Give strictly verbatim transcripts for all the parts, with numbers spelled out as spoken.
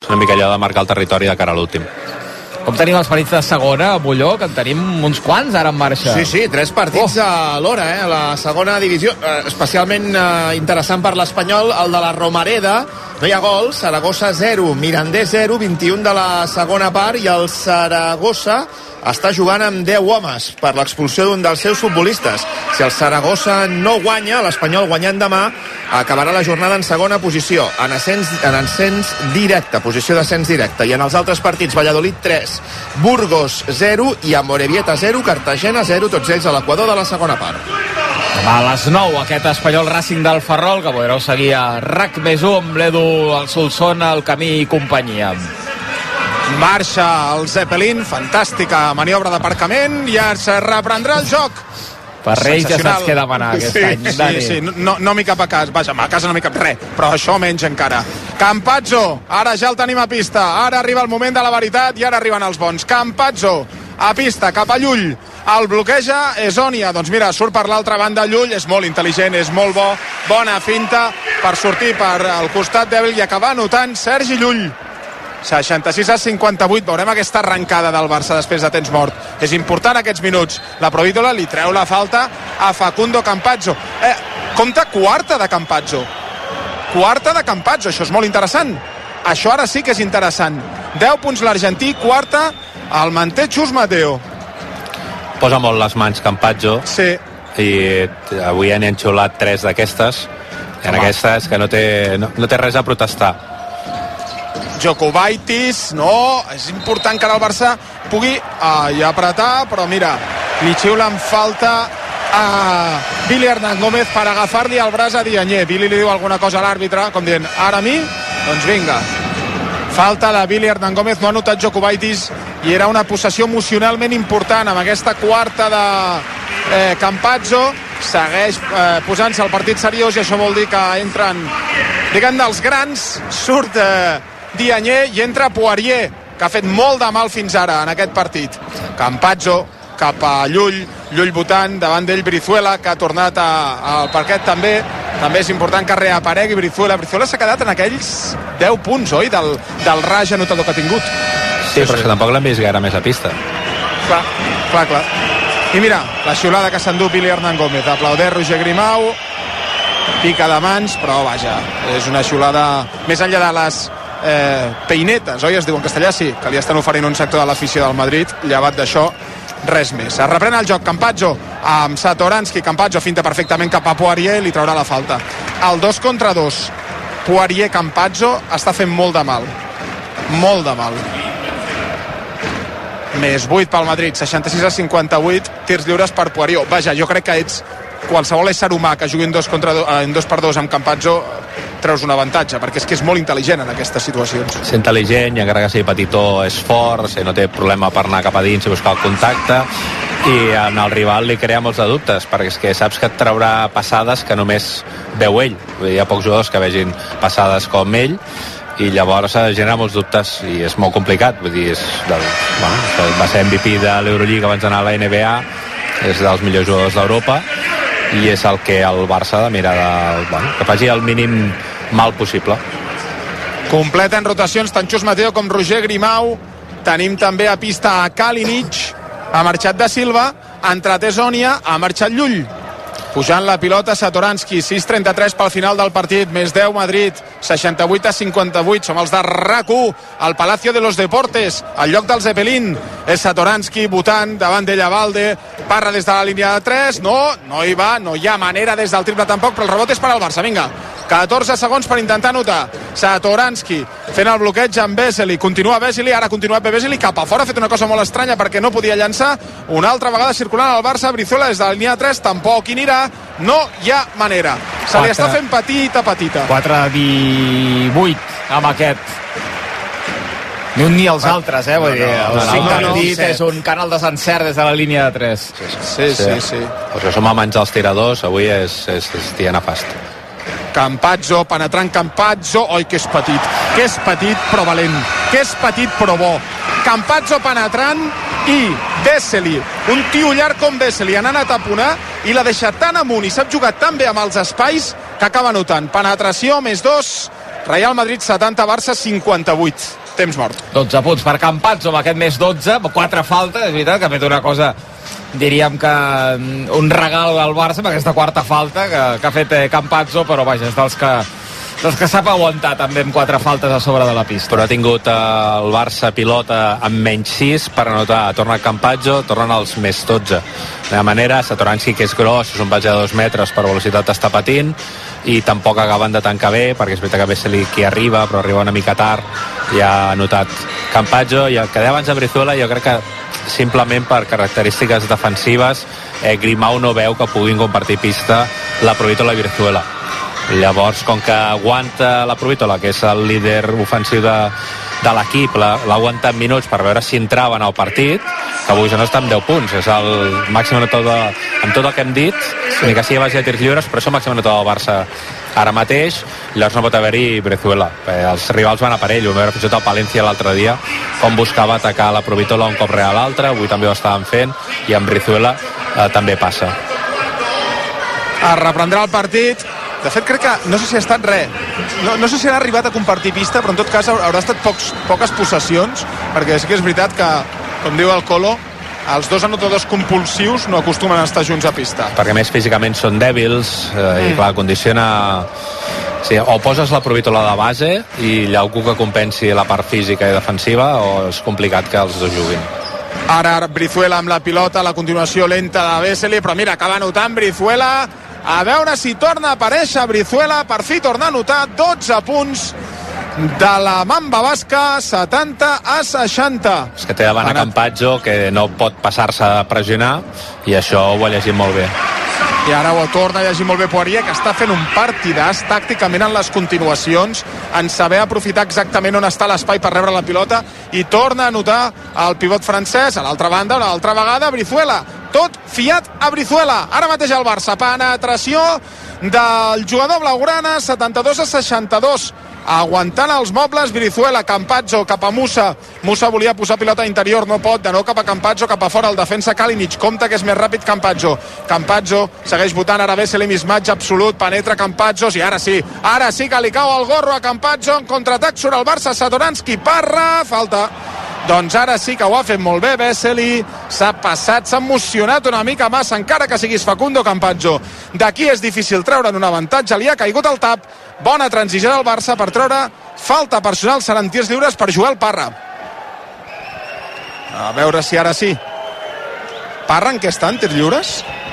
una mica allò de marcar el territori de cara a l'últim. Com tenim els partits de segona, Molló, que en tenim uns quants ara en marxa? Sí, sí, tres partits oh. a l'hora, eh? La segona divisió, eh, especialment eh, interessant per l'Espanyol, el de la Romareda. No hi ha gols, Saragossa zero, Mirandés zero, vint-i-un de la segona part, i el Saragossa està jugant amb deu homes per l'expulsió d'un dels seus futbolistes. Si el Saragossa no guanya, l'Espanyol guanyant demà, acabarà la jornada en segona posició, en ascens, en ascens directe, posició d'ascens directe. I en els altres partits, Valladolid tres, Burgos zero i Amorebieta zero, Cartagena zero, tots ells a l'equador de la segona part. A les nou, aquest Espanyol Racing del Ferrol, que podreu seguir a RAC més u amb l'Edu, el Solsona, el Camí i companyia. Marxa el Zeppelin, fantàstica maniobra d'aparcament, i ara es reprendrà el joc. Per Reis ja saps què demanar aquest sí, any, sí, Dani. Sí, no, no m'hi cap a casa, vaja, a casa no m'hi cap res, però això menys encara. Campazzo, ara ja el tenim a pista, ara arriba el moment de la veritat i ara arriben els bons. Campazzo, a pista, cap a Llull, el bloqueja Ezonia, doncs mira, surt per l'altra banda Llull, és molt intel·ligent, és molt bo, bona finta per sortir per al costat dèbil i acabar anotant Sergi Llull. seixanta-sis a cinquanta-vuit, veurem aquesta arrencada del Barça després de temps mort. És important aquests minuts. La Provítola li treu la falta a Facundo Campazzo. Eh, compta quarta de Campazzo. Quarta de Campazzo, això és molt interessant. Això ara sí que és interessant. deu punts l'argentí, quarta el manté Chus Mateo. Posa molt les mans Campazzo. Sí. I avui han enxulat tres d'aquestes. I en aquestes que no té, no, no té res a protestar. Jokubaitis, no, és important que ara el Barça pugui ah, ja apretar, però mira, li xiulen falta a Billy Hernán Gómez per agafar-li el braç a Diagne. Billy li diu alguna cosa a l'àrbitre, com dient, ara a mi? Doncs vinga. Falta de Billy Hernán Gómez, no ha notat Jokubaitis, i era una possessió emocionalment important amb aquesta quarta de eh, Campazzo. Segueix eh, posant-se el partit seriós, i això vol dir que entren, diguem, dels grans, surt eh, Diagne i entra Poirier, que ha fet molt de mal fins ara en aquest partit. Campazzo cap a Llull, Llull votant, davant d'ell Brizuela, que ha tornat a, al parquet també. També és important que reaparegui Brizuela. Brizuela s'ha quedat en aquells deu punts, oi? Del, del raig anotador que ha tingut. Sí, però és que tampoc l'hem vist gaire més a pista. Clar, clar, clar. I mira, la xiulada que s'endú Billy Hernán Gómez. Aplaudeix Roger Grimau, pica de mans, però vaja, és una xiulada més enllà de les eh, peinetes, oi? Es diu en castellà, sí, que li estan oferint un sector de l'afició del Madrid. Llevat d'això, res més. Es reprèn el joc Campazzo amb Satoranski. Campazzo finta perfectament cap a Poirier, li traurà la falta. El dos contra dos, Poirier-Campazzo està fent molt de mal, molt de mal. Més vuit pel Madrid, seixanta-sis a cinquanta-vuit, tirs lliures per Poirier. Vaja, jo crec que ets qualsevol ésser humà que jugui en dos, contra do, en dos per dos amb Campazzo, treus un avantatge, perquè és que és molt intel·ligent en aquestes situacions. És intel·ligent, i encara que sigui petitó és fort, no té problema per anar cap a dins i buscar el contacte, i en el rival li crea molts de dubtes, perquè és que saps que et traurà passades que només veu ell. Vull dir, hi ha pocs jugadors que vegin passades com ell, i llavors genera molts dubtes i és molt complicat. Vull dir, és del, bueno, va ser M V P de l'Eurolliga abans d'anar a la N B A, és dels millors jugadors d'Europa, i és el que el Barça ha de mirar de, bueno, que faci el mínim mal possible. Completa en rotacions tant Chus Mateo com Roger Grimau. Tenim també a pista a Kalinic, ha marxat de Silva, ha entrat Ezonia, ha marxat Llull. Pujant la pilota Satoranski, sis trenta-tres pel final del partit, més deu Madrid, seixanta-vuit a cinquanta-vuit. Som els de RAC u, al Palacio de los Deportes, al lloc del Zeppelin. És Satoranski votant, davant d'ella Valde, parra des de la línia de tres, no, no hi va, no hi ha manera des del triple tampoc, però el rebot és per al Barça, vinga. catorze segons per intentar anotar. Satoranski fent el bloqueig amb Vesely, continua Vesely, ara continua Vesely cap a fora, ha fet una cosa molt estranya perquè no podia llançar, una altra vegada circulant al Barça. Brizuela des de la línia de tres, tampoc hi anirà, no hi ha manera, se li està fent petita petita. quatre divuit amb aquest, ni un ni els altres, eh? Vull dir, el cinc de dit és un canal de Sancer des de la línia de tres. Sí, sí, sí, sí. Pues que som amants dels tiradors, avui és, és, és dia nefast. Campazzo, penetrant Campazzo, oi que és petit, que és petit però valent, que és petit però bo. Campazzo penetrant i Vesely, un tio llarg com Vesely, han anat a punar i l'ha deixat tan amunt i sap jugar tan bé amb els espais que acaba notant. Penetració, més dos, Real Madrid setanta, Barça cinquanta-vuit. Temps mort. dotze punts per Campazzo, amb aquest més dotze, quatre faltes, és veritat que ha fet una cosa, diríem que un regal al Barça amb aquesta quarta falta que, que ha fet eh, Campazzo, però vaja, és dels que, dels que sap aguantar també amb quatre faltes a sobre de la pista. Però ha tingut eh, el Barça pilota amb menys sis per anotar. Torna Campazzo, tornen els més dotze. De manera, Satoranski, que és gros, és un base de dos metres, per velocitat està patint, i tampoc acaben de tancar bé, perquè és veritat que Vesely qui arriba, però arriba una mica tard, i ha anotat Campazzo. I el que deia abans de Brizuela, jo crec que simplement per característiques defensives eh, Grimau no veu que puguin compartir pista la Provítola i Brizuela. Llavors, com que aguanta la Provítola, que és el líder ofensiu de, de l'equip, l'aguanta en minuts per veure si entrava en el partit, que avui ja no està amb deu punts, és el màxim anotador de, amb tot el que hem dit, sí. Ni que sigui a base de tirs lliures, però és el màxim anotador del Barça ara mateix. Llavors no pot haver-hi Brizuela. Eh, els rivals van a per ell, ho vam veure fins i tot el Palència l'altre dia, com buscava atacar la Provítola un cop real l'altre, avui també ho estàvem fent, i amb Brizuela eh, també passa. Es reprendrà el partit. De fet, crec que no sé si ha estat res. No, no sé si ha arribat a compartir pista, però en tot cas haurà estat pocs, poques possessions, perquè sí que és veritat que, com diu el Colo, els dos anotadors compulsius no acostumen a estar junts a pista. Perquè més físicament són dèbils eh, mm. i clar, condiciona... Sí, o poses la Provítola de base i hi ha algú que compensi la part física i defensiva, o és complicat que els dos juguin. Ara Brizuela amb la pilota, la continuació lenta de Vesely, però mira, acaba anotant Brizuela. A veure si torna a aparèixer Brizuela, per fi torna a anotar dotze punts de la Mamba Basca, setanta a seixanta. És que té davant a Campazzo, que no pot passar-se a pressionar, i això ho ha llegit molt bé. I ara ho torna a llegir molt bé Poirier, que està fent un partidàs tàcticament en les continuacions, en saber aprofitar exactament on està l'espai per rebre la pilota, i torna a anotar el pivot francès. A l'altra banda, una altra vegada, Brizuela. Tot fiat a Brizuela. Ara mateix el Barça. Penetració del jugador blaugrana, setanta-dos a seixanta-dos. Aguantant els mobles, Brizuela, Campazzo cap a Musa. Musa volia posar pilota a interior, no pot, de nou cap a Campazzo, cap a fora el defensa Kalinic, compta que és més ràpid Campazzo. Campazzo segueix votant, ara Vesely, mismatge absolut, penetra Campazzo, i ara sí, ara sí que li cau el gorro a Campazzo, en contraatac sobre el Barça, Satoranski, parra, falta. Doncs ara sí que ho ha fet molt bé Vesely, s'ha passat, s'ha emocionat una mica massa, encara que siguis Facundo Campazzo. D'aquí és difícil treure'n un avantatge, li ha caigut el tap. Bona transició del Barça per treure falta personal, seran tirs lliures per Joel Parra. A veure si ara sí. Parra en què estan, tirs lliures?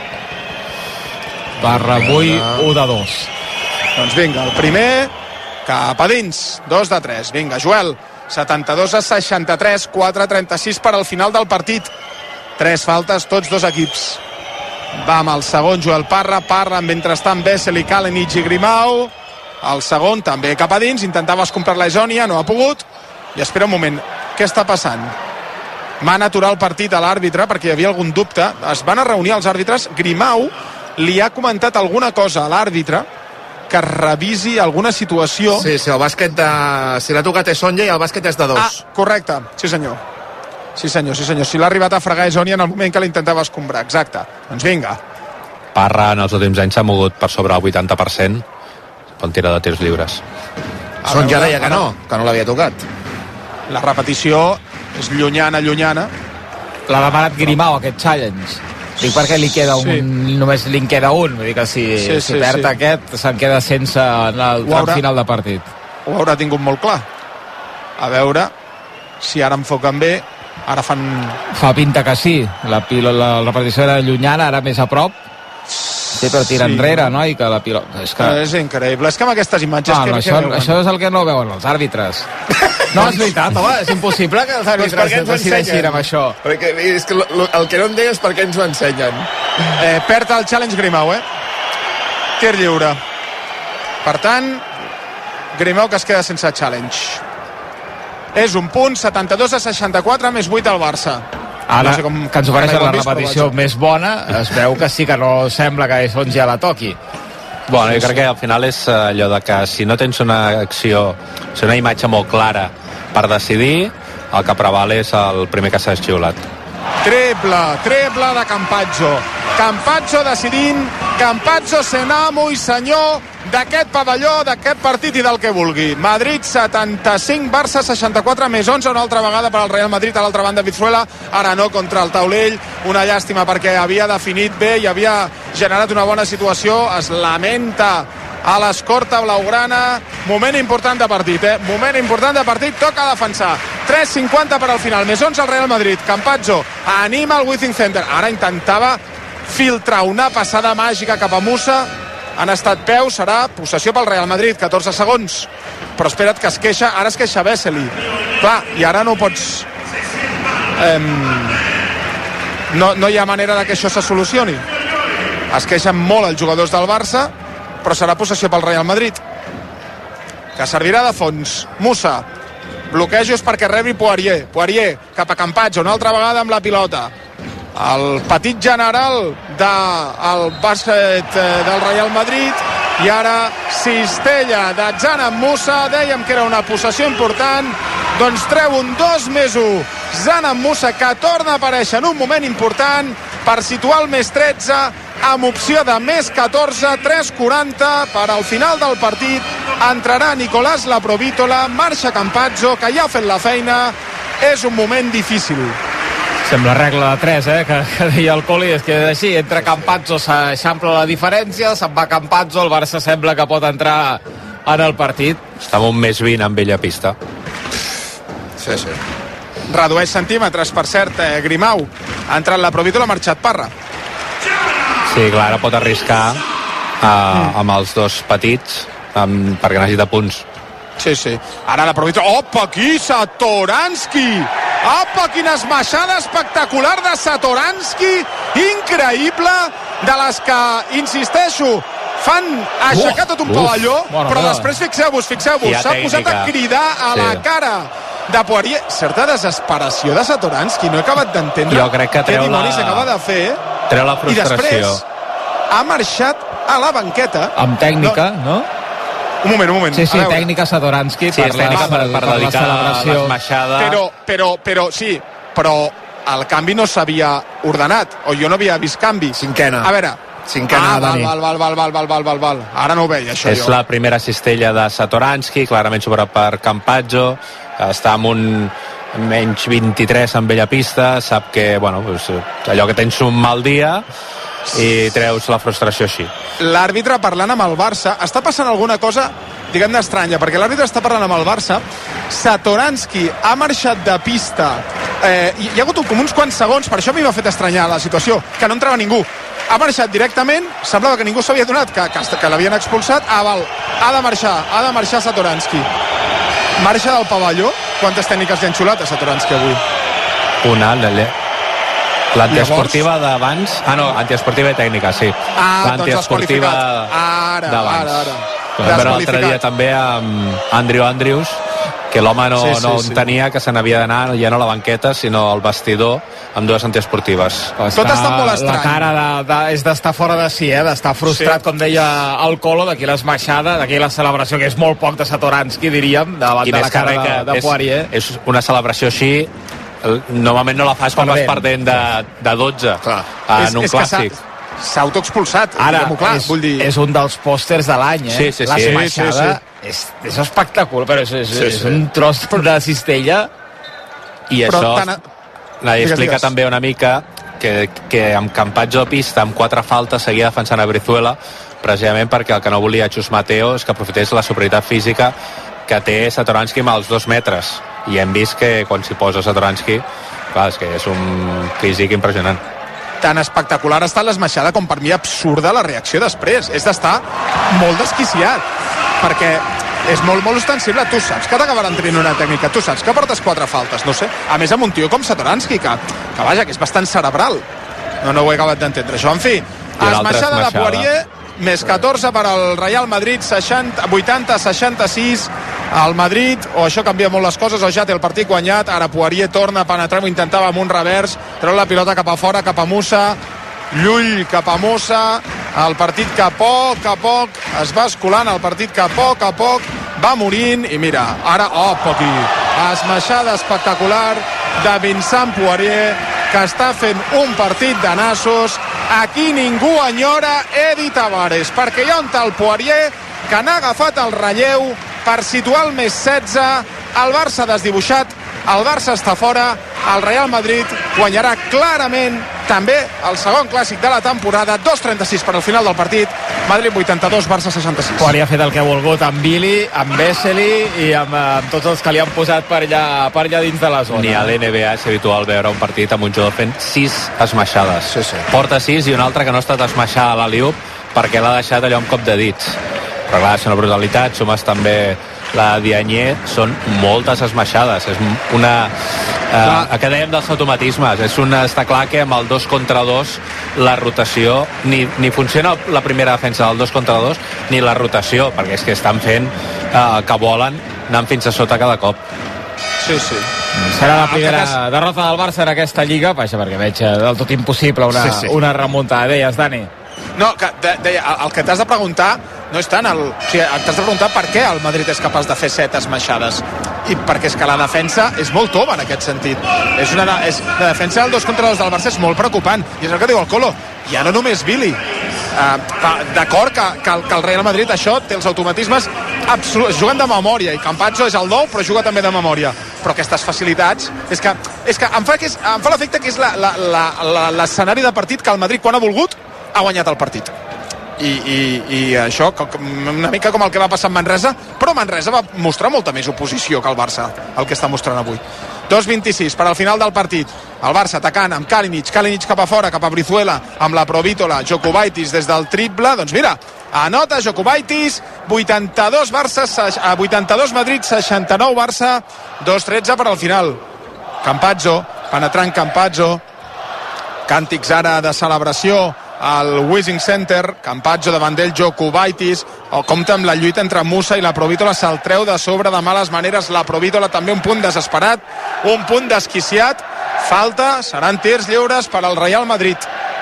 Parra avui u de dos. Doncs vinga, el primer cap a dins, dos de tres. Vinga, Joel, setanta-dos a seixanta-tres, quatre a trenta-sis per al final del partit. Tres faltes, tots dos equips. Va amb el segon, Joel Parra. Parra, mentrestant, Vesely, Kalinic i Grimau. El segon també cap a dins, intentava escomprar la Esònia, no ha pogut, i espera un moment, què està passant? Van aturar el partit a l'àrbitre perquè hi havia algun dubte, es van a reunir els àrbitres. Grimau li ha comentat alguna cosa a l'àrbitre, que revisi alguna situació. Sí, sí, el bàsquet de... si l'ha tocat Esònia i el bàsquet és de dos. Ah, correcte, sí senyor. Sí senyor, sí senyor, si l'ha arribat a fregar Esònia en el moment que l'intentava escombrar, exacte. Doncs vinga. Parra en els últims anys s'ha mogut per sobre el vuitanta per cent pel tira de tirs lliures. Són ja deia que no, que no l'havia tocat. La repetició és llunyana, llunyana. L'ha demanat Grimau, aquest challenge. Dic perquè li queda un, sí. Només li en queda un. Vull dir que si, sí, si sí, perd sí. Aquest, se'n queda sense en el tram haurà, final de partit. Ho haurà tingut molt clar. A veure si ara enfoquen bé. Ara fan... Fa pinta que sí. La, la, la repetició era llunyana, ara més a prop. Sí, però tira sí. Enrere, no? I que la pilota... És, que... és increïble. És que amb aquestes imatges... No, que, no, que això, veuen. això és el que no veuen els àrbitres. No, és veritat, home, és impossible que els àrbitres ens decideixin amb això. Perquè és que el, el que no em deia és per què ens ho ensenyen. Eh, perd el challenge Grimau, eh? Tir lliure. Per tant, Grimau que es queda sense challenge. És un punt, setanta-dos a seixanta-quatre, més vuit al Barça. Ara, no sé com, que ens ofereixen la repetició més bona, es veu que sí que no sembla que Esònia ja la toqui. Bueno, jo crec que al final és allò de que si no tens una acció, o sigui, una imatge molt clara per decidir, el que preval és el primer que s'ha xiulat. Triple, triple de Campazzo. Campazzo decidint, Campazzo sent amo i senyor d'aquest pavelló, d'aquest partit i del que vulgui. Madrid setanta-cinc, Barça seixanta-quatre, més onze, una altra vegada per al Real Madrid, a l'altra banda Vizuela, ara no contra el taulell, una llàstima perquè havia definit bé i havia generat una bona situació, es lamenta a l'escorta blaugrana. Moment important de partit, eh? Moment important de partit, toca defensar. tres cinquanta per al final, més onze al Real Madrid. Campazzo anima el Withing Center. Ara intentava filtrar una passada màgica cap a Musa. Han estat peus, serà possessió pel Real Madrid, catorze segons. Però espera't que es queixa, ara es queixa Vesely. Clar, i ara no pots... Eh, no, no hi ha manera de que això se solucioni. Es queixen molt els jugadors del Barça, però serà possessió pel Real Madrid, que servirà de fons. Musa, bloquejos perquè rebi Poirier. Poirier cap a Campazzo, una altra vegada amb la pilota. El petit general del bàsquet del Real Madrid, i ara cistella de Zanan Musa. Dèiem que era una possessió important, doncs treu un dos més u Zanan Musa, que torna a aparèixer en un moment important per situar el més tretze amb opció de més catorze. Tres quaranta per al final del partit. Entrarà Nicolás Laprovítola, marxa Campazzo, que ja ha fet la feina. És un moment difícil. Sembla regla de tres, eh, que, que deia el Coli, és que així, entre Campazzo s'eixampla la diferència, se'n va Campazzo, el Barça sembla que pot entrar en el partit. Està amb un més vint en bella pista. Sí, sí. Redueix centímetres, per cert, eh, Grimau. Ha entrat la Provítola, ha marxat Parra. Sí, clar, ara pot arriscar eh, mm. amb els dos petits amb, perquè necessita punts. Sí, sí. Ara la Provítola... Opa, aquí, Satoranski! Opa, quina esmaixada espectacular de Satoranski! Increïble! De les que, insisteixo, fan aixecar tot un uh, pavelló, bueno, però no. Després fixeu-vos, fixeu-vos, s'ha posat a cridar a sí. la cara de Poirier. Certa desesperació de Satoranski, no he acabat d'entendre jo crec que treu què dimonis la... acaba de fer. Treu la frustració. I després ha marxat a la banqueta. Amb tècnica, no? no? Un moment, un moment. Sí, sí, tècnica Satoranski sí, per, la, tècnica per, per, per per dedicar la celebració. L'esmaixada. Però, però, però, sí, però el canvi no s'havia ordenat, o jo no havia vist canvi. Cinquena. A veure, Cinquena, ah, Dani. Val, val, val, val, val, val, val, val. Ara no ho veia, això és jo. la primera cistella de Satoranski, clarament sobre per Campazzo, està amb un menys vint-i-tres en bella pista, sap que, bueno, pues, allò que tens un mal dia i treus la frustració així. L'àrbitre parlant amb el Barça, està passant alguna cosa, diguem-ne, estranya, perquè l'àrbitre està parlant amb el Barça. Satoranski ha marxat de pista, eh, hi ha hagut com uns quants segons, per això a mi m'ha fet estranyar la situació, que no entrava ningú. Ha marxat directament, semblava que ningú s'havia donat, que, que, que l'havien expulsat. Ah, val, ha de marxar, ha de marxar Satoranski. Marxa del pavelló. Quantes tècniques li han xulat a Satoranski avui? Una, l'Ele. L'antiesportiva d'abans... Ah, no, antiesportiva i tècnica, sí. Ah, l'antiesportiva doncs ara, d'abans. ara, ara. Vam veure l'altre dia també amb Andrew Andrews, que l'home no, sí, sí, no sí. entenia que se n'havia d'anar ja no a la banqueta, sinó al vestidor, amb dues antiesportives. Tot està molt estrany. La cara de, de, és d'estar fora de si, eh? D'estar frustrat, sí. Com deia el Colo, d'aquí l'esmaixada, d'aquí la celebració, que és molt poc de Satoranski, diríem, davant de la cara de, de Poirier. És, és una celebració així, normalment no la fas quan vas perdent de, de dotze. Clar. En és, un és clàssic. S'ha autoexpulsat. Ara, clar, és, vull dir... és un dels pòsters de l'any, eh? Sí, sí, sí. L'esmaixada sí, sí. és, és espectacular, però és, és, sí, és sí. un tros de cistella. I però això tan... la explica digues. També una mica que, que amb Campazzo a pista, amb quatre faltes, seguia defensant a Brizuela, precisament perquè el que no volia Chus Mateo és que aprofités la superioritat física que té Satoranski amb els dos metres. I hem vist que quan s'hi posa Satoranski, clar, és que és un físic impressionant. Tan espectacular ha estat l'esmaixada com per mi absurda la reacció després. És d'estar molt desquiciat, perquè és molt, molt ostensible. Tu saps que t'acabaran tenint una tècnica, tu saps que portes quatre faltes, no sé. A més, amb un tio com Satoranski, que, que vaja, que és bastant cerebral. No, no ho he acabat d'entendre, això. En fi, esmaixada de Poirier, més catorze per al Real Madrid, vuitanta seixanta-sis. El Madrid, o això canvia molt les coses, o ja té el partit guanyat. Ara Poirier torna a penetrar, ho intentava amb un revers, treu la pilota cap a fora, cap a Musa, Llull cap a Musa, el partit que a poc a poc es va escolant, el partit que a poc a poc va morint, i mira, ara, oh, aquí, esmaixada espectacular de Vincent Poirier, que està fent un partit de nassos. Aquí ningú enyora Edi Tavares, perquè hi ha un tal Poirier que n'ha agafat el relleu per situar el més setze. El Barça desdibuixat, el Barça està fora, el Real Madrid guanyarà clarament també el segon clàssic de la temporada. Dos trenta-sis per al final del partit. Madrid vuitanta-dos, Barça seixanta-sis. Poirier ha fet el que ha volgut amb Billy, amb Vesely i amb, amb tots els que li han posat per allà, per allà dins de la zona. Ni a l'N B A és habitual veure un partit amb un jugador fent sis esmaixades. Sí, sí. Porta sis i un altre que no ha estat esmaixada a l'Aliup perquè l'ha deixat allò amb cop de dits. Però clar, és una brutalitat. Sumes també la Diagne, són moltes esmaixades. És una... Eh, que dèiem dels automatismes. És una, està clar que amb el dos contra dos la rotació ni, ni funciona la primera defensa del dos contra dos ni la rotació, perquè és que estan fent eh, que volen anant fins a sota cada cop. Sí, sí. Serà la primera derrota del Barça en aquesta Lliga, vaja, perquè veig del tot impossible una, sí, sí. una remuntada. Deies, Dani? No, que, de, de, el que t'has de preguntar no és tant el... O sigui, t'has de preguntar per què el Madrid és capaç de fer set esmaixades. I perquè és que la defensa és molt tova en aquest sentit. És una, és, la defensa del dos contra dos del Barça és molt preocupant. I és el que diu el Colo. Ja no només Billy. Uh, D'acord que, que, el, que el Real Madrid això té els automatismes absoluts. Juguen de memòria i Campazzo és el nou però juga també de memòria. Però aquestes facilitats és que, és que em fa, que és, em fa l'efecte que és l'escenari de partit que el Madrid quan ha volgut ha guanyat el partit. I, i, i això, una mica com el que va passar amb Manresa, però Manresa va mostrar molta més oposició que el Barça, el que està mostrant avui. dos vint-i-sis per al final del partit. El Barça atacant amb Kalinic, Kalinic cap a fora, cap a Brizuela, amb la Provítola, Jokubaitis des del triple, doncs mira, anota Jokubaitis, vuitanta-dos Barça, vuitanta-dos Madrid, seixanta-nou Barça, dos tretze per al final. Campazzo, penetrant Campazzo, càntics ara de celebració al Wishing Center. Campazzo davant d'ell, Jokubaitis, o compta amb la lluita entre Musa i la Provítola, se'l treu de sobre de males maneres la Provítola, també un punt desesperat, un punt desquiciat, falta, seran tirs lliures per al Real Madrid.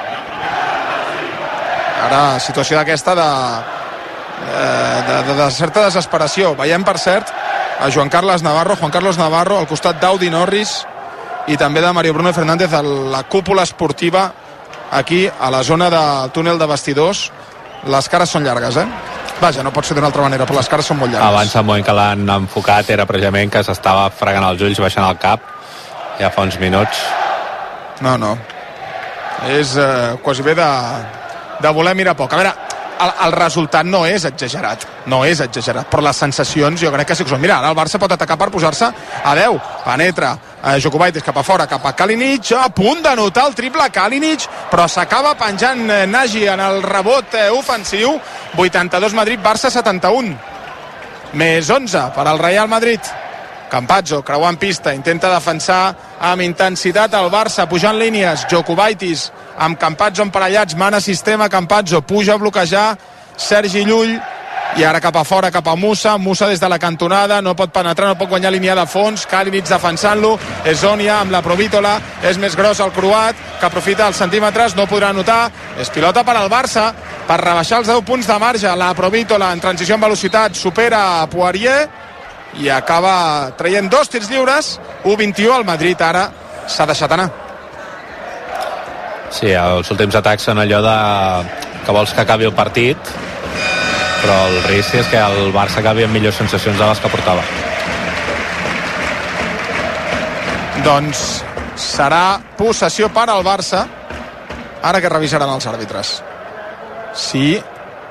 Ara situació d'aquesta de, de, de, de certa desesperació. Veiem per cert a Joan Carles Navarro, Juan Carlos Navarro al costat d'Audi Norris i també de Mario Bruno Fernández a la cúpula esportiva aquí a la zona del túnel de vestidors. Les cares són llargues, eh? Vaja, no pot ser d'una altra manera, però les cares són molt llargues. Abans el moment que l'han enfocat era precisament que s'estava fregant els ulls, baixant el cap ja fa uns minuts. No, no, és eh, quasi bé de, de voler mirar poc. A veure, el, el resultat no és exagerat, no és exagerat, però les sensacions jo crec que sí que són. Mira, ara el Barça pot atacar per posar-se a deu, penetra eh, Jokubaitis cap a fora, cap a Kalinic, a punt d'anotar el triple Kalinic, però s'acaba penjant eh, Nagy en el rebot eh, ofensiu. Vuitanta-dos Madrid, Barça setanta-un, més onze per al Real Madrid. Campazzo creuant pista, intenta defensar amb intensitat el Barça, pujant línies, Jokubaitis amb Campazzo emparellats, mana sistema, Campazzo puja a bloquejar Sergi Llull, i ara cap a fora, cap a Musa, Musa des de la cantonada, no pot penetrar, no pot guanyar línia de fons, Kalinic defensant-lo, és Zonia amb la Provítola, és més gros el croat, que aprofita els centímetres, no podrà anotar, és pilota per al Barça, per rebaixar els deu punts de marge, la Provítola en transició en velocitat, supera Poirier, i acaba traient dos tirs lliures. U vint-i-u, el Madrid ara s'ha deixat anar. Sí, els últims atacs són allò de que vols que acabi el partit, però el risc és que el Barça acabi amb millors sensacions de les que portava. Doncs serà possessió per al Barça, ara que revisaran els àrbitres sí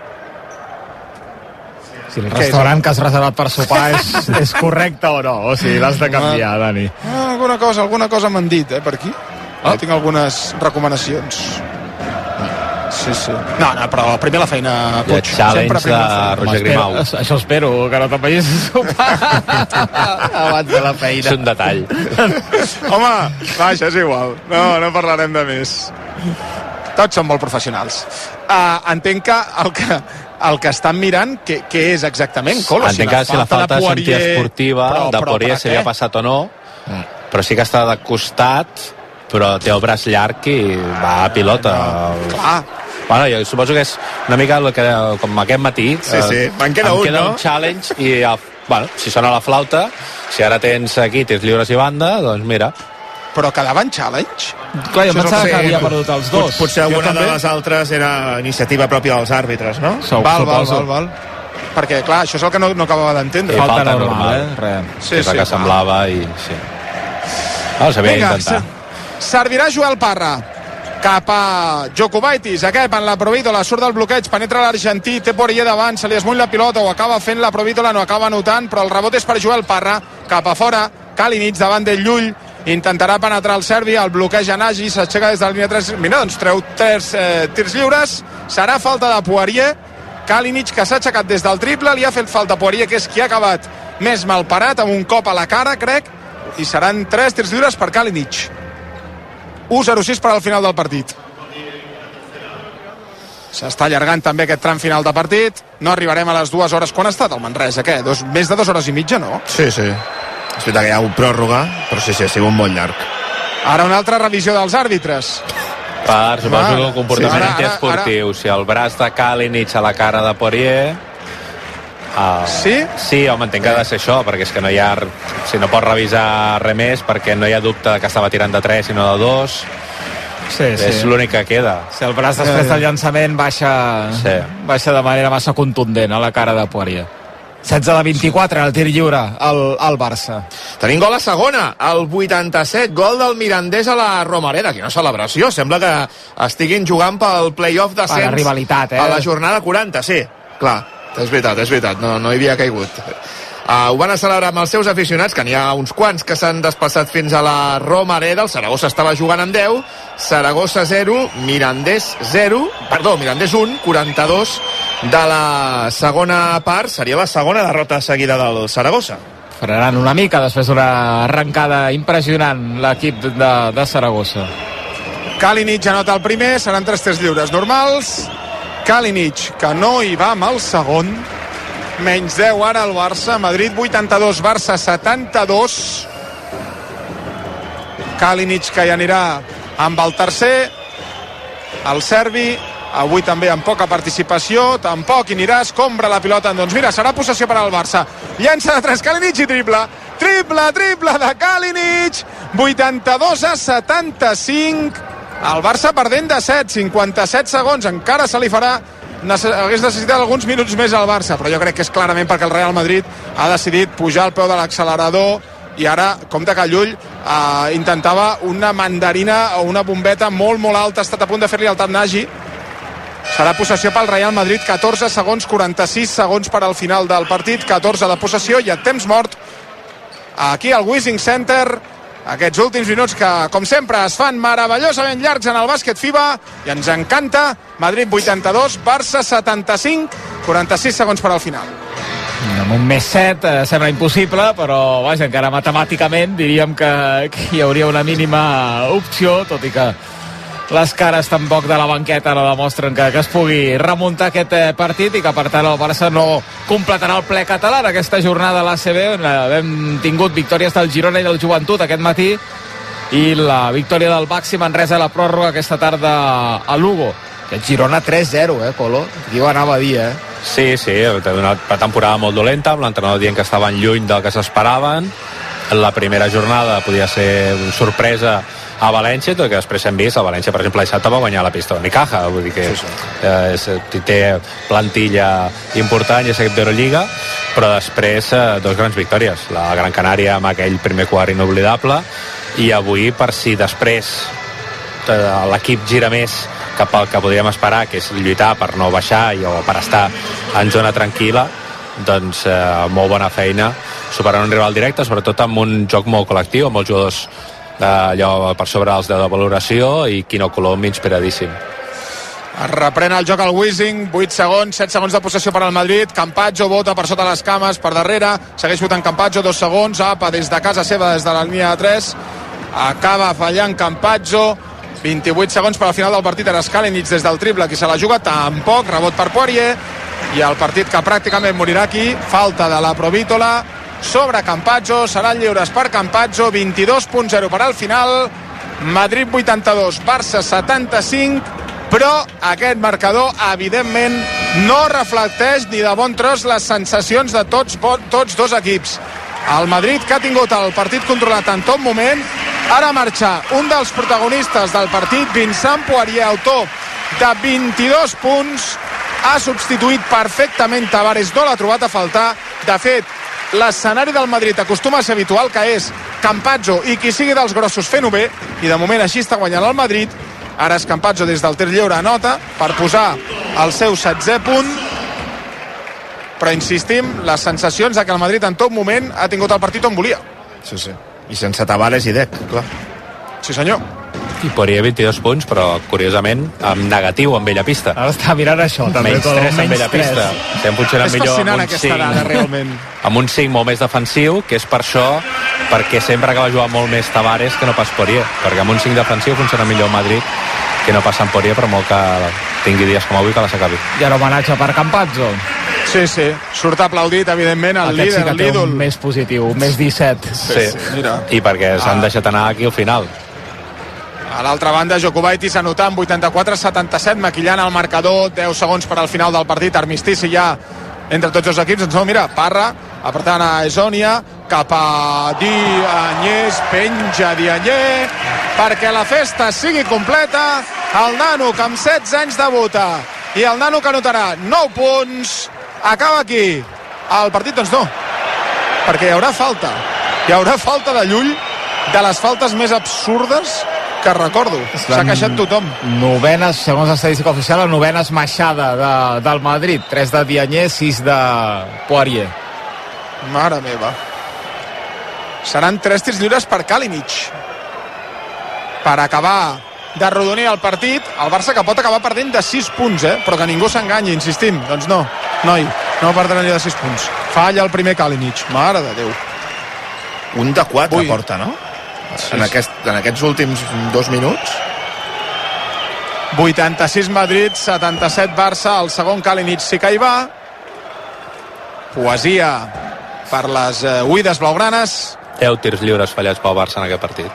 si el restaurant que has reservat per sopar és, és correcte o no, o sigui, l'has de canviar, Dani. Ah, alguna cosa, alguna cosa m'han dit, eh, per aquí. Oh. Tinc algunes recomanacions. Sí, sí. No, no, però primer la feina, Puig. El challenge de Roger Grimau. Espero, això espero, que no te'n vagis a sopar abans de la feina. És un detall. Home, vaja, és igual. No, no parlarem de més. Tots són molt professionals. Uh, entenc que el que el que estan mirant, què, què és exactament, Colo? Entenc que si la falta és antiesportiva de Poirier si havia passat o no, mm. però sí que està de costat, però té el braç llarg i va a pilota. No, clar. Bueno, jo suposo que és una mica el que, com aquest matí. Sí, sí, me'n queda un, queda no? un challenge i, bueno, si sona la flauta, si ara tens aquí tirs lliures i banda, doncs mira. però quedaven challenge. Clar, jo Això és pensava el que que havia sé. perdut els dos. Pot, potser Jo alguna de també. les altres era iniciativa pròpia dels àrbitres, no? Sou, Val, val, suposo. val, val. Perquè, clar, això és el que no, no acabava d'entendre. Sí, Falta, falta normal, normal. eh? Res. Sí, és el que semblava i sí. Ah, s'havia d'intentar. servirà Joel Parra cap a Jokubaitis, aquest en la Provítola, surt del bloqueig, penetra l'argentí, té Poirier davant, se li esmuny la pilota, ho acaba fent la Provítola, no acaba anotant, però el rebot és per Joel Parra, cap a fora, Kalinic davant del Llull, intentarà penetrar el serbi, el bloqueja Nagy, s'aixeca des de la línia tres, mira, doncs treu tres eh, tirs lliures, serà falta de Poirier, Kalinic que s'ha aixecat des del triple, li ha fet falta Poirier, que és qui ha acabat més malparat, amb un cop a la cara, crec, i seran tres tirs lliures per Kalinic. u zero sis per al final del partit. S'està allargant també aquest tram final de partit, no arribarem a les dues hores. Quan ha estat el Manresa? Què? Dos, més de dues hores i mitja, no? Sí, sí. És veritat que hi ha un pròrroga, però sí, sí, ha sigut molt llarg. Ara una altra revisió dels àrbitres. Per, suposo que un comportament sí, ara, antiesportiu. ara, ara. Si el braç de Kalinic a la cara de Poirier... Uh, Sí? Sí, home, entenc que ha de ser això, perquè és que no hi ha... Si no pots revisar res més, perquè no hi ha dubte que estava tirant de tres i no de dos. Sí, És sí. l'únic que queda. Si el braç després del llançament baixa, Sí. baixa de manera massa contundent a la cara de Poirier. setze de vint-i-quatre, el tir lliure al, al Barça. Tenim gol a segona, el vuitanta-set, gol del Mirandés a la Romareda. Quina celebració, sembla que estiguin jugant pel play-off Per la d'ascens rivalitat, eh? a la jornada quaranta, sí, clar, és veritat, és veritat, no, no hi havia caigut. Uh, ho van a celebrar amb els seus aficionats, que n'hi ha uns quants que s'han desplaçat fins a la Romareda. El Saragossa estava jugant amb deu, Saragossa zero, Mirandés zero, perdó, Mirandés un, quaranta-dos de la segona part. Seria la segona derrota seguida del Saragossa. Frenaran una mica després d'una arrencada impressionant l'equip de, de Saragossa. Kalinic anota el primer, seran tres tirs lliures normals. Kalinic, que no hi va amb el segon. Menys deu ara el Barça. Madrid vuitanta-dos, Barça setanta-dos. Kalinic, que hi anirà amb el tercer. El serbi, avui també amb poca participació, tampoc hi anirà, escombra la pilota. Doncs mira, serà possessió per al Barça. Llença de tres, Kalinic i triple. Triple, triple de Kalinic. vuitanta-dos a setanta-cinc. El Barça perdent de set, cinquanta-set segons. Encara se li farà, hagués necessitat alguns minuts més al Barça, però jo crec que és clarament perquè el Real Madrid ha decidit pujar al peu de l'accelerador i ara, compte que Llull eh, intentava una mandarina o una bombeta molt, molt alta, ha estat a punt de fer-li el tap Nagy. Serà possessió pel Real Madrid, catorze segons, quaranta-sis segons per al final del partit, catorze de possessió i a temps mort aquí al Wishing Center. Aquests últims minuts que, com sempre, es fan meravellosament llargs en el bàsquet FIBA i ens encanta. Madrid vuitanta-dos, Barça setanta-cinc, quaranta-sis segons per al final. Amb un més set eh, sembla impossible, però vaja, encara matemàticament diríem que, que hi hauria una mínima opció, tot i que les cares tampoc de la banqueta no demostren que, que es pugui remuntar aquest eh, partit i que per tant el Barça no completarà el ple català d'aquesta jornada a l'A C B, on hem tingut victòries del Girona i del Joventut aquest matí i la victòria del Baxi Manresa a la pròrroga aquesta tarda a Lugo. Aquest Girona tres zero, eh, Colo? Aquí ho anava a dir, eh? Sí, sí, té una temporada molt dolenta, amb l'entrenador dient que estaven lluny del que s'esperaven. La primera jornada podia ser una sorpresa a València, tot i que després hem vist, el València, per exemple, dissabte va guanyar la pista de Unicaja, vull dir que sí, sí. Eh, és, té plantilla important i és equip d'Eurolliga, però després eh, dos grans victòries, la Gran Canària amb aquell primer quart inoblidable, i avui, per si després eh, l'equip gira més cap al que podríem esperar, que és lluitar per no baixar i, o per estar en zona tranquil·la, doncs eh, molt bona feina superant un rival directe, sobretot amb un joc molt col·lectiu, amb molts jugadors allò per sobre dels deu de valoració i Quino Colom inspiradíssim. Es reprèn el joc al Wishing, vuit segons, set segons de possessió per al Madrid. Campazzo vota per sota les cames, per darrere, segueix votant Campazzo, dos segons, apa des de casa seva, des de la línia de tres, acaba fallant Campazzo, vint-i-vuit segons per al final del partit. Era Kalinic des del triple, qui se la juga tampoc, rebot per Poirier, i el partit que pràcticament morirà aquí, falta de la Provítola sobre Campazzo, seran lliures per Campazzo, vint-i-dos zero per al final. Madrid vuitanta-dos, Barça setanta-cinc, però aquest marcador evidentment no reflecteix ni de bon tros les sensacions de tots, tots dos equips. El Madrid, que ha tingut el partit controlat en tot moment, Ara marxa un dels protagonistes del partit, Vincent Poirier, autor de vint-i-dos punts, ha substituït perfectament Tavares, no l'ha trobat a faltar. De fet, l'escenari del Madrid acostuma a ser habitual, que és Campazzo i qui sigui dels grossos fent-ho bé, i de moment així està guanyant el Madrid. Ara és Campazzo des del tir lliure, anota per posar el seu setzè punt, però insistim, les sensacions de que el Madrid en tot moment ha tingut el partit on volia. Sí, sí. I sense Tavares i Dec, clar. Sí, senyor. I Poirier vint-i-dos punts, però curiosament amb negatiu en bella pista. Ara està mirant això, també. Menys tres en bella pista. Estem funcionant És millor fascinant amb un aquesta dada, realment. amb un cinc molt més defensiu, que és per això, perquè sempre acaba jugant molt més Tavares que no pas Poirier, perquè amb un cinc defensiu funciona millor el Madrid que no passa en Poirier, per molt que tingui dies com avui que la s'acabi. I ara homenatge per Campazzo. Sí, sí, surt aplaudit, evidentment, el Aquest líder, sí que té l'ídol. un més positiu, un més disset. Sí, mira. i perquè s'han Ah. deixat anar aquí al final. A l'altra banda, Jokubaitis anotant vuitanta-quatre setanta-set, maquillant el marcador, deu segons per al final del partit, armistici ja entre tots els equips. Doncs no, mira, Parra apretant a Esonia, cap a Dianyés, penja Dianyé, perquè la festa sigui completa. El nano que amb setze anys debuta, i el nano que anotarà nou punts, acaba aquí el partit. Doncs no, perquè hi haurà falta, hi haurà falta de Llull, de les faltes més absurdes que recordo. S'ha queixat tothom. Novenes, segons l'estadística oficial, la novena esmaixada de, del Madrid. tres de Dianyé, sis de Poirier. Mare meva. Seran tres tirs lliures per Kalinic, per acabar d'arrodonir el partit. El Barça que pot acabar perdent de sis punts, eh? Però que ningú s'enganyi, insistim. Doncs no, noi, no perdrà ni de sis punts. Falla el primer Kalinic. Mare de Déu. Un de quatre Ui. porta, no? Sí, En, aquest, en aquests últims dos minuts. vuitanta-sis Madrid, setanta-set Barça. El segon Kalinic sí que hi va. Poesia per les eh, oïdes blaugranes. deu tirs lliures fallats pel Barça en aquest partit.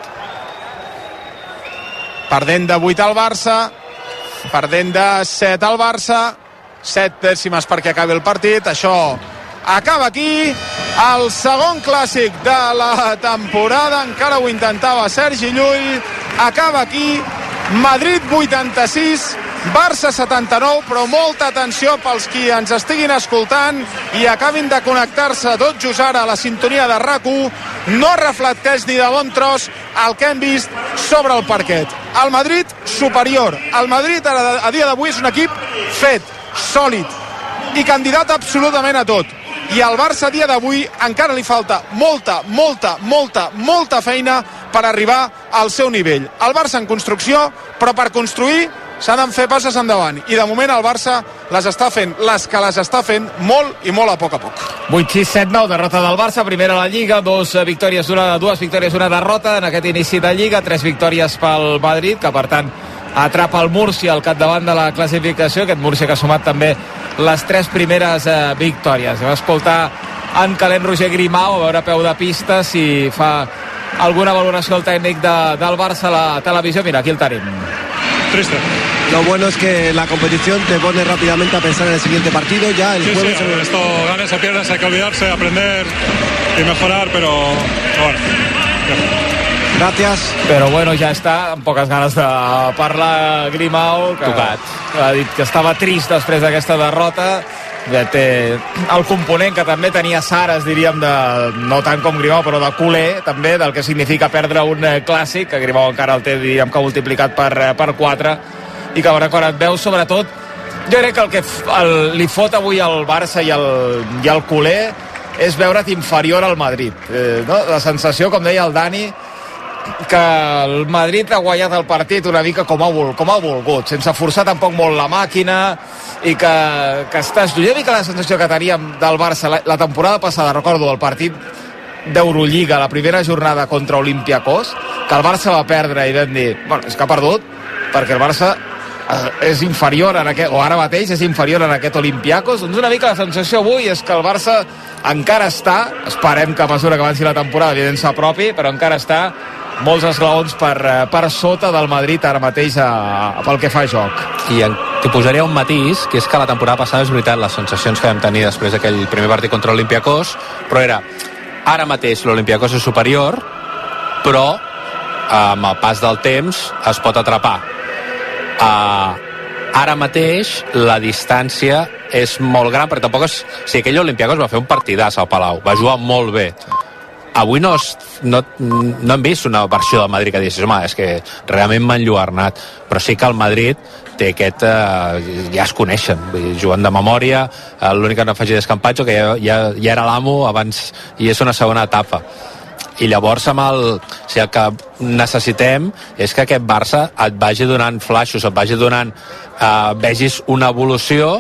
Perdent de vuit al Barça, perdent de set al Barça, set dècimes perquè acabi el partit. Això acaba aquí, el segon clàssic de la temporada. Encara ho intentava Sergi Llull. Acaba aquí, Madrid vuitanta-sis, Barça setanta-nou, però molta atenció pels qui ens estiguin escoltant i acabin de connectar-se tot just ara a la sintonia de RAC u. No reflecteix ni de bon tros el que hem vist sobre el parquet. El Madrid superior. El Madrid a, a dia d'avui és un equip fet, sòlid i candidat absolutament a tot. I al Barça a dia d'avui encara li falta molta, molta, molta, molta feina per arribar al seu nivell. El Barça en construcció, però per construir s'han de fer passes endavant. I de moment el Barça les està fent, les que les està fent, molt i molt a poc a poc. vuit sis set nou, derrota del Barça, primera a la Lliga, dos victòries, una, dues victòries, una derrota en aquest inici de Lliga, tres victòries pel Madrid, que per tant atrapa el Múrcia al capdavant de la classificació, aquest Múrcia que ha sumat també les tres primeres eh, victòries. Va escoltar en calent Roger Grimau, a veure a peu de pista si fa alguna valoració el tècnic de, del Barça a la televisió. Mira, aquí el tenim. Triste. Lo bueno es que la competición te pone rápidamente a pensar en el siguiente partido. Ya el Sí, jueves. sí, esto ganes o pierdas, hay que olvidarse, aprender y mejorar, pero bueno. Gracias. Però bueno, ja està, amb poques ganes de parlar Grimau, que Tocat. ha dit que estava trist després d'aquesta derrota. Ja té el component que també tenia Saras, diríem, de, no tant com Grimau, però de culer, també, del que significa perdre un eh, clàssic, que Grimau encara el té, diríem, que multiplicat per, eh, per quatre, i que ara quan et veus, sobretot, jo crec que el que f- el, li fot avui al Barça i el, i el culer és veure't inferior al Madrid. Eh, no? La sensació, com deia el Dani, que el Madrid ha guanyat el partit una mica com ha, vol, com ha volgut, sense forçar tampoc molt la màquina, i que, que estàs... Jo una mica la sensació que teníem del Barça la, la temporada passada, recordo el partit d'Eurolliga, la primera jornada contra Olympiacos, que el Barça va perdre i vam dir, bueno, és que ha perdut perquè el Barça eh, és inferior en aquest, o ara mateix és inferior en aquest Olympiacos. Doncs una mica la sensació avui és que el Barça encara està, esperem que a mesura que avanci la temporada evidentment s'apropi, però encara està molts esglaons per, per sota del Madrid ara mateix a, a, pel que fa a joc. I en, t'hi posaria un matís, que és que la temporada passada, és veritat, les sensacions que vam tenir després d'aquell primer partit contra l'Olympiacos, però era, ara mateix l'Olympiacos és superior, però amb el pas del temps es pot atrapar. Uh, ara mateix la distància és molt gran, perquè tampoc és... O sigui, aquell Olympiacos va fer un partidàs al Palau, va jugar molt bé. Avui no, es, no, no hem vist una versió del Madrid que digués, home, és que realment m'ha enlluernat, però sí que el Madrid té aquest... Eh, ja es coneixen, juguen de memòria, eh, l'únic que no afegit és Campazzo, que ja, ja, ja era l'amo abans, i és una segona etapa. I llavors amb el, o sigui, el que necessitem és que aquest Barça et vagi donant flaixos, et vagi donant eh, vegis una evolució,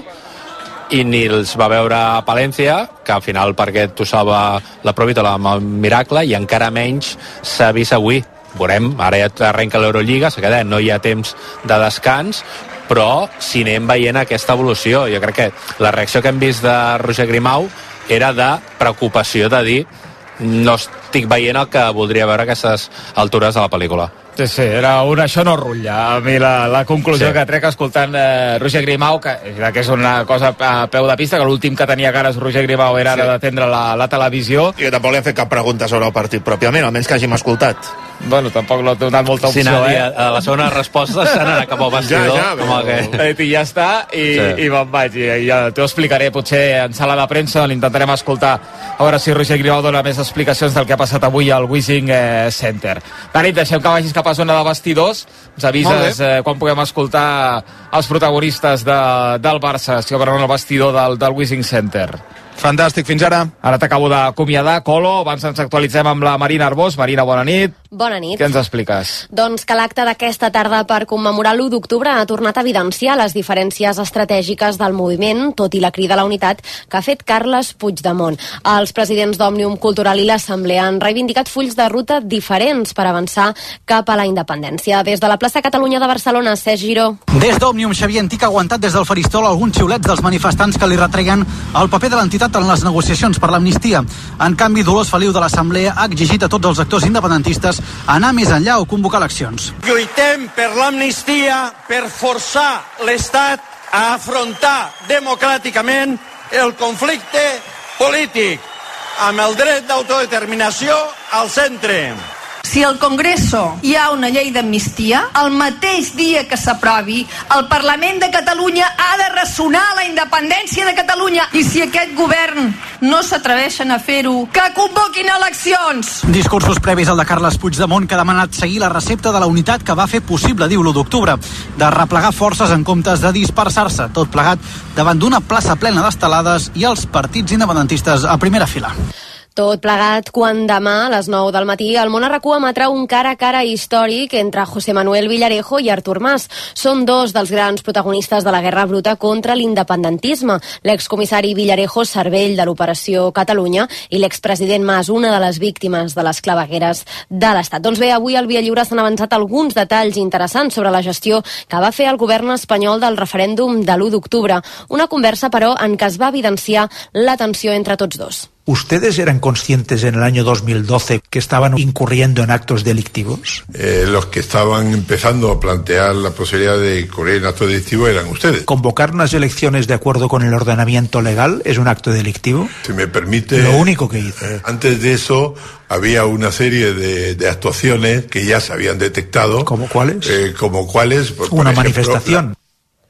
i ni els va veure a Palència, que al final perquè t'ho salva la Provítola amb el miracle, i encara menys s'ha vist avui. Veurem, ara ja arrenca l'Eurolliga, s'ha quedat, no hi ha temps de descans, però si anem veient aquesta evolució, jo crec que la reacció que hem vist de Roger Grimau era de preocupació, de dir no estic veient el que voldria veure a aquestes altures de la pel·lícula. Sí, sí, era un això no rutlla. A mi la, la conclusió sí. que trec escoltant eh, Roger Grimau, que, que és una cosa a peu de pista, que l'últim que tenia ganes Roger Grimau era sí. ara d'atendre la, la televisió. I que tampoc li han fet cap pregunta sobre el partit pròpiament, almenys que hàgim escoltat. Bueno, tampoc l'ha donat molta opció, sí, eh? A la segona resposta s'ha anat cap al vestidor. Ja, ja, com que... I ja està, i, sí. i me'n vaig. I ja t'ho explicaré, potser en sala de premsa, l'intentarem escoltar a veure si Roger Grimau dona més explicacions del que ha passat avui al Wishing eh, Center. David, deixem que vagis cap a zona de vestidors, ens avises eh, quan puguem escoltar els protagonistes de, del Barça, si obren el vestidor del, del Wishing Center. Fantàstic, fins ara. Ara t'acabo d'acomiadar, Colo, abans ens actualitzem amb la Marina Arbós. Marina, bona nit. Bona nit. Què ens expliques? Doncs que l'acte d'aquesta tarda per commemorar l'u d'octubre ha tornat a evidenciar les diferències estratègiques del moviment, tot i la crida a la unitat que ha fet Carles Puigdemont. Els presidents d'Òmnium Cultural i l'Assemblea han reivindicat fulls de ruta diferents per avançar cap a la independència. Des de la plaça Catalunya de Barcelona, Cesc Giró. Des d'Òmnium, Xavier Antic ha aguantat des del faristol alguns xiulets dels manifestants que li retreien el paper de l'entitat en les negociacions per l'amnistia. En canvi, Dolors Feliu de l'Assemblea ha exigit a tots els actors independentistes anar més enllà o convocar eleccions. Lluitem per l'amnistia, per forçar l'Estat a afrontar democràticament el conflicte polític, amb el dret d'autodeterminació al centre. Si al Congreso hi ha una llei d'amnistia, el mateix dia que s'aprovi, el Parlament de Catalunya ha de ressonar la independència de Catalunya. I si aquest govern no s'atreveixen a fer-ho, que convoquin eleccions! Discursos previs al de Carles Puigdemont, que ha demanat seguir la recepta de la unitat que va fer possible, diu, l'u d'octubre, de replegar forces en comptes de dispersar-se, tot plegat davant d'una plaça plena d'estelades i els partits independentistes a primera fila. Tot plegat quan demà, a les nou del matí, el Món a RAC1 emetrà un cara a cara històric entre José Manuel Villarejo i Artur Mas. Són dos dels grans protagonistes de la guerra bruta contra l'independentisme. L'excomissari Villarejo, cervell de l'Operació Catalunya, i l'expresident Mas, una de les víctimes de les clavegueres de l'Estat. Doncs bé, avui al Via Lliure s'han avançat alguns detalls interessants sobre la gestió que va fer el govern espanyol del referèndum de l'u d'octubre. Una conversa, però, en què es va evidenciar la tensió entre tots dos. ¿Ustedes eran conscientes en el año dos mil doce que estaban incurriendo en actos delictivos? Eh, los que estaban empezando a plantear la posibilidad de incurrir en actos delictivos eran ustedes. ¿Convocar unas elecciones de acuerdo con el ordenamiento legal es un acto delictivo? Si me permite... Lo único que hice. Eh, antes de eso había una serie de, de actuaciones que ya se habían detectado. ¿Cómo cuáles? Eh, como cuáles... Por, una por ejemplo, manifestación. La...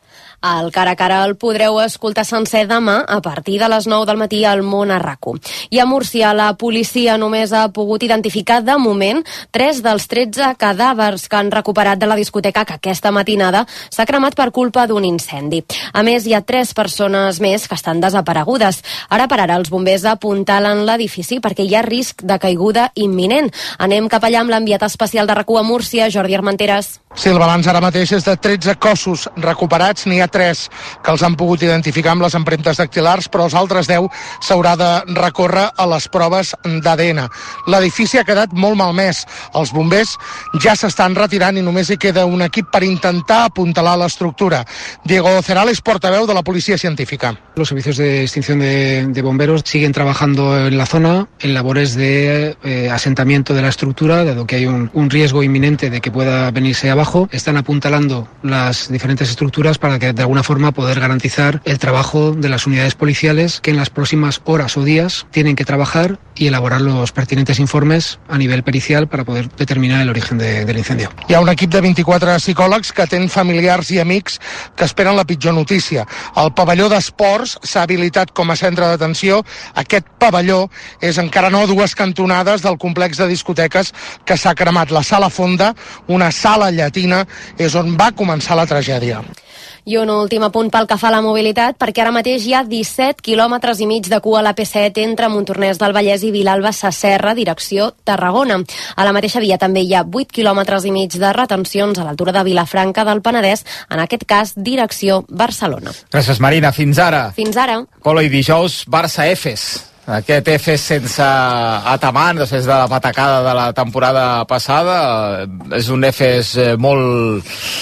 El cara a cara el podreu escoltar sencer demà a partir de les nou del matí al Món a RAC1. I a Múrcia, la policia només ha pogut identificar de moment tres dels tretze cadàvers que han recuperat de la discoteca que aquesta matinada s'ha cremat per culpa d'un incendi. A més, hi ha tres persones més que estan desaparegudes. Ara per ara els bombers apuntalen l'edifici perquè hi ha risc de caiguda imminent. Anem cap allà amb l'enviat especial de RAC1 a Múrcia, Jordi Armenteres. Sí, el balanç ara mateix és de tretze cossos recuperats, n'hi ha tres que els han pogut identificar amb les empremtes dactilars, però els altres deu s'haurà de recórrer a les proves d'A D N. L'edifici ha quedat molt malmès. Els bombers ja s'estan retirant i només hi queda un equip per intentar apuntalar l'estructura. Diego Cerales, portaveu de la Policia Científica. Los servicios de extinción de, de bomberos siguen trabajando en la zona en labores de eh, asentamiento de la estructura, dado que hay un, un riesgo inminente de que pueda venirse abajo. Están apuntalando las diferentes estructuras para que de alguna forma poder garantizar el trabajo de las unidades policiales que en las próximas horas o días tienen que trabajar y elaborar los pertinentes informes a nivel pericial para poder determinar el origen de, del incendio. Hi ha un equip de vint-i-quatre psicòlegs que atén familiars i amics que esperen la pitjor notícia. El pavelló d'esports s'ha habilitat com a centre d'atenció. Aquest pavelló és encara no dues cantonades del complex de discoteques que s'ha cremat. La sala fonda, una sala llatina, és on va començar la tragèdia. I un últim apunt pel que fa a la mobilitat, perquè ara mateix hi ha disset quilòmetres i mig de cua a la P set entre Montornès del Vallès i Vilalba Sasserra, direcció Tarragona. A la mateixa via també hi ha vuit quilòmetres i mig de retencions a l'altura de Vilafranca del Penedès, en aquest cas direcció Barcelona. Gràcies, Marina. Fins ara. Fins ara. Colo, i dijous, Barça-Efes. Aquest Efes sense Ataman, després de la patacada de la temporada passada, és un Efes molt,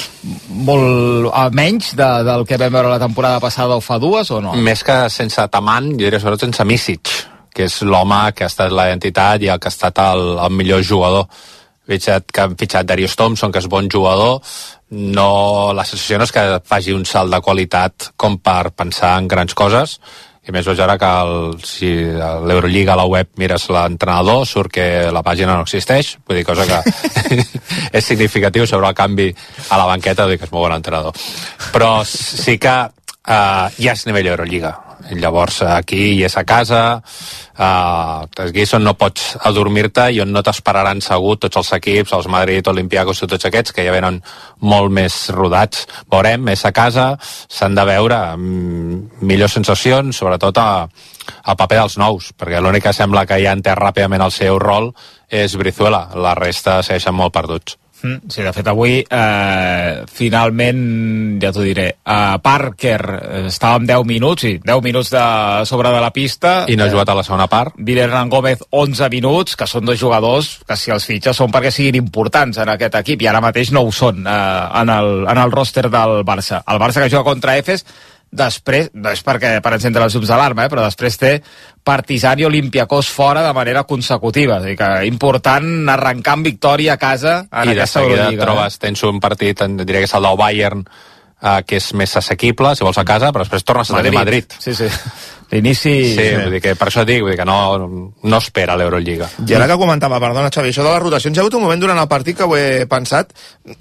molt menys de, del que vam veure la temporada passada o fa dues, o no? Més que sense Ataman, jo diria sobretot sense Misic, que és l'home que ha estat la identitat i el que ha estat el, el millor jugador. Fitxat, que han fitxat Darius Thompson, que és bon jugador, no, la sensació no és que faci un salt de qualitat com per pensar en grans coses. I més veig ara que el, si a l'Eurolliga a la web mires l'entrenador, surt que la pàgina no existeix, vull dir, cosa que és significatiu sobre el canvi a la banqueta, vull dir que és molt bon entrenador. Però sí que uh, ja és nivell Eurolliga. Llavors aquí hi és a casa, uh, aquí és on no pots adormir-te i on no t'esperaran segur tots els equips, els Madrid, Olympiacos i tots aquests, que ja venen molt més rodats. Veurem, és a casa, s'han de veure mm, millors sensacions, sobretot a, a paper dels nous, perquè l'únic que sembla que ja entès ràpidament el seu rol és Brizuela, la resta segueixen molt perduts. Sí, de fet avui eh, finalment, ja t'ho diré, eh, Parker eh, estava amb deu minuts, sí, deu minuts de, sobre de la pista. I no ha jugat a la segona part. Villar Hernán Gómez, onze minuts, que són dos jugadors que si els fitxes són perquè siguin importants en aquest equip, i ara mateix no ho són eh, en, el, en el roster del Barça. El Barça que juga contra Efes, després, no és perquè per encendre els llums d'alarma, eh, però després té Partizan i Olympiacos fora de manera consecutiva. És a dir, que important arrencar amb victòria a casa en I aquesta Euroliga. I de seguida trobes, tens un partit, diria que és el del Bayern, eh, que és més assequible, si vols a casa, però després tornes a tenir Madrid. Sí, sí. L'inici... Sí, vull dir que per això dic, vull dir que no, no espera l'Eurolliga. I ara que comentava, perdona, Xavi, això de les rotacions, hi ha hagut un moment durant el partit que ho he pensat.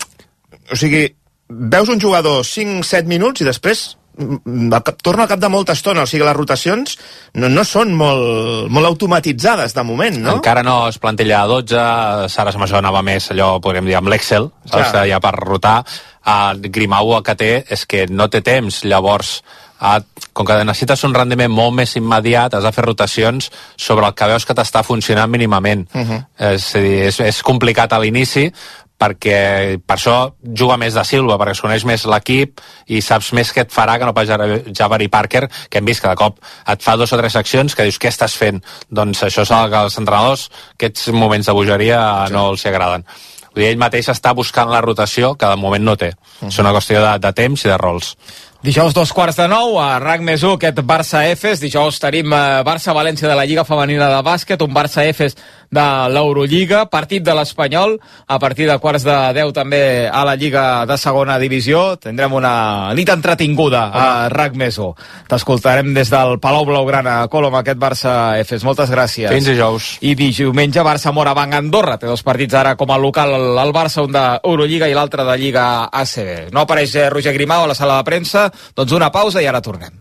O sigui, veus un jugador cinc set minuts i després torna al cap de molta estona, o sigui, les rotacions no, no són molt, molt automatitzades de moment, no? Encara no es plantilla a dotze, Sara Samassó anava més allò, podríem dir, amb l'Excel, saps, ja. ja per rotar. Uh, Grimau el que té és que no té temps, llavors uh, com que necessites un rendiment molt més immediat, has de fer rotacions sobre el que veus que t'està funcionant mínimament. Uh-huh. És a dir, és, és complicat a l'inici, perquè per això juga més de Silva, perquè es coneix més l'equip i saps més què et farà que no pas Jabari Parker, que hem vist cada cop et fa dos o tres accions que dius què estàs fent, doncs això és el que els entrenadors aquests moments de bogeria sí. no els agraden. Vull dir, ell mateix està buscant la rotació que de moment no té, uh-huh. és una qüestió de, de temps i de rols. Dijous dos quarts de nou, a RAC més u, aquest Barça-Efes. Dijous tenim Barça-València de la Lliga Femenina de Bàsquet, un Barça-Efes de l'Eurolliga, partit de l'Espanyol, a partir de quarts de deu també a la Lliga de Segona Divisió. Tindrem una nit entretinguda a RAC més u. T'escoltarem des del Palau Blaugrana, Colom, aquest Barça-Efes. Moltes gràcies. Fins dijous. I diumenge Barça-Morabanc Andorra. Té dos partits ara com a local, el Barça, un d'Eurolliga i l'altre de Lliga A C B. No apareix Roger Grimau a la sala de premsa. Doncs una pausa i ara tornem.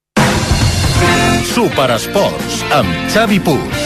Superesports amb Xavi Puig.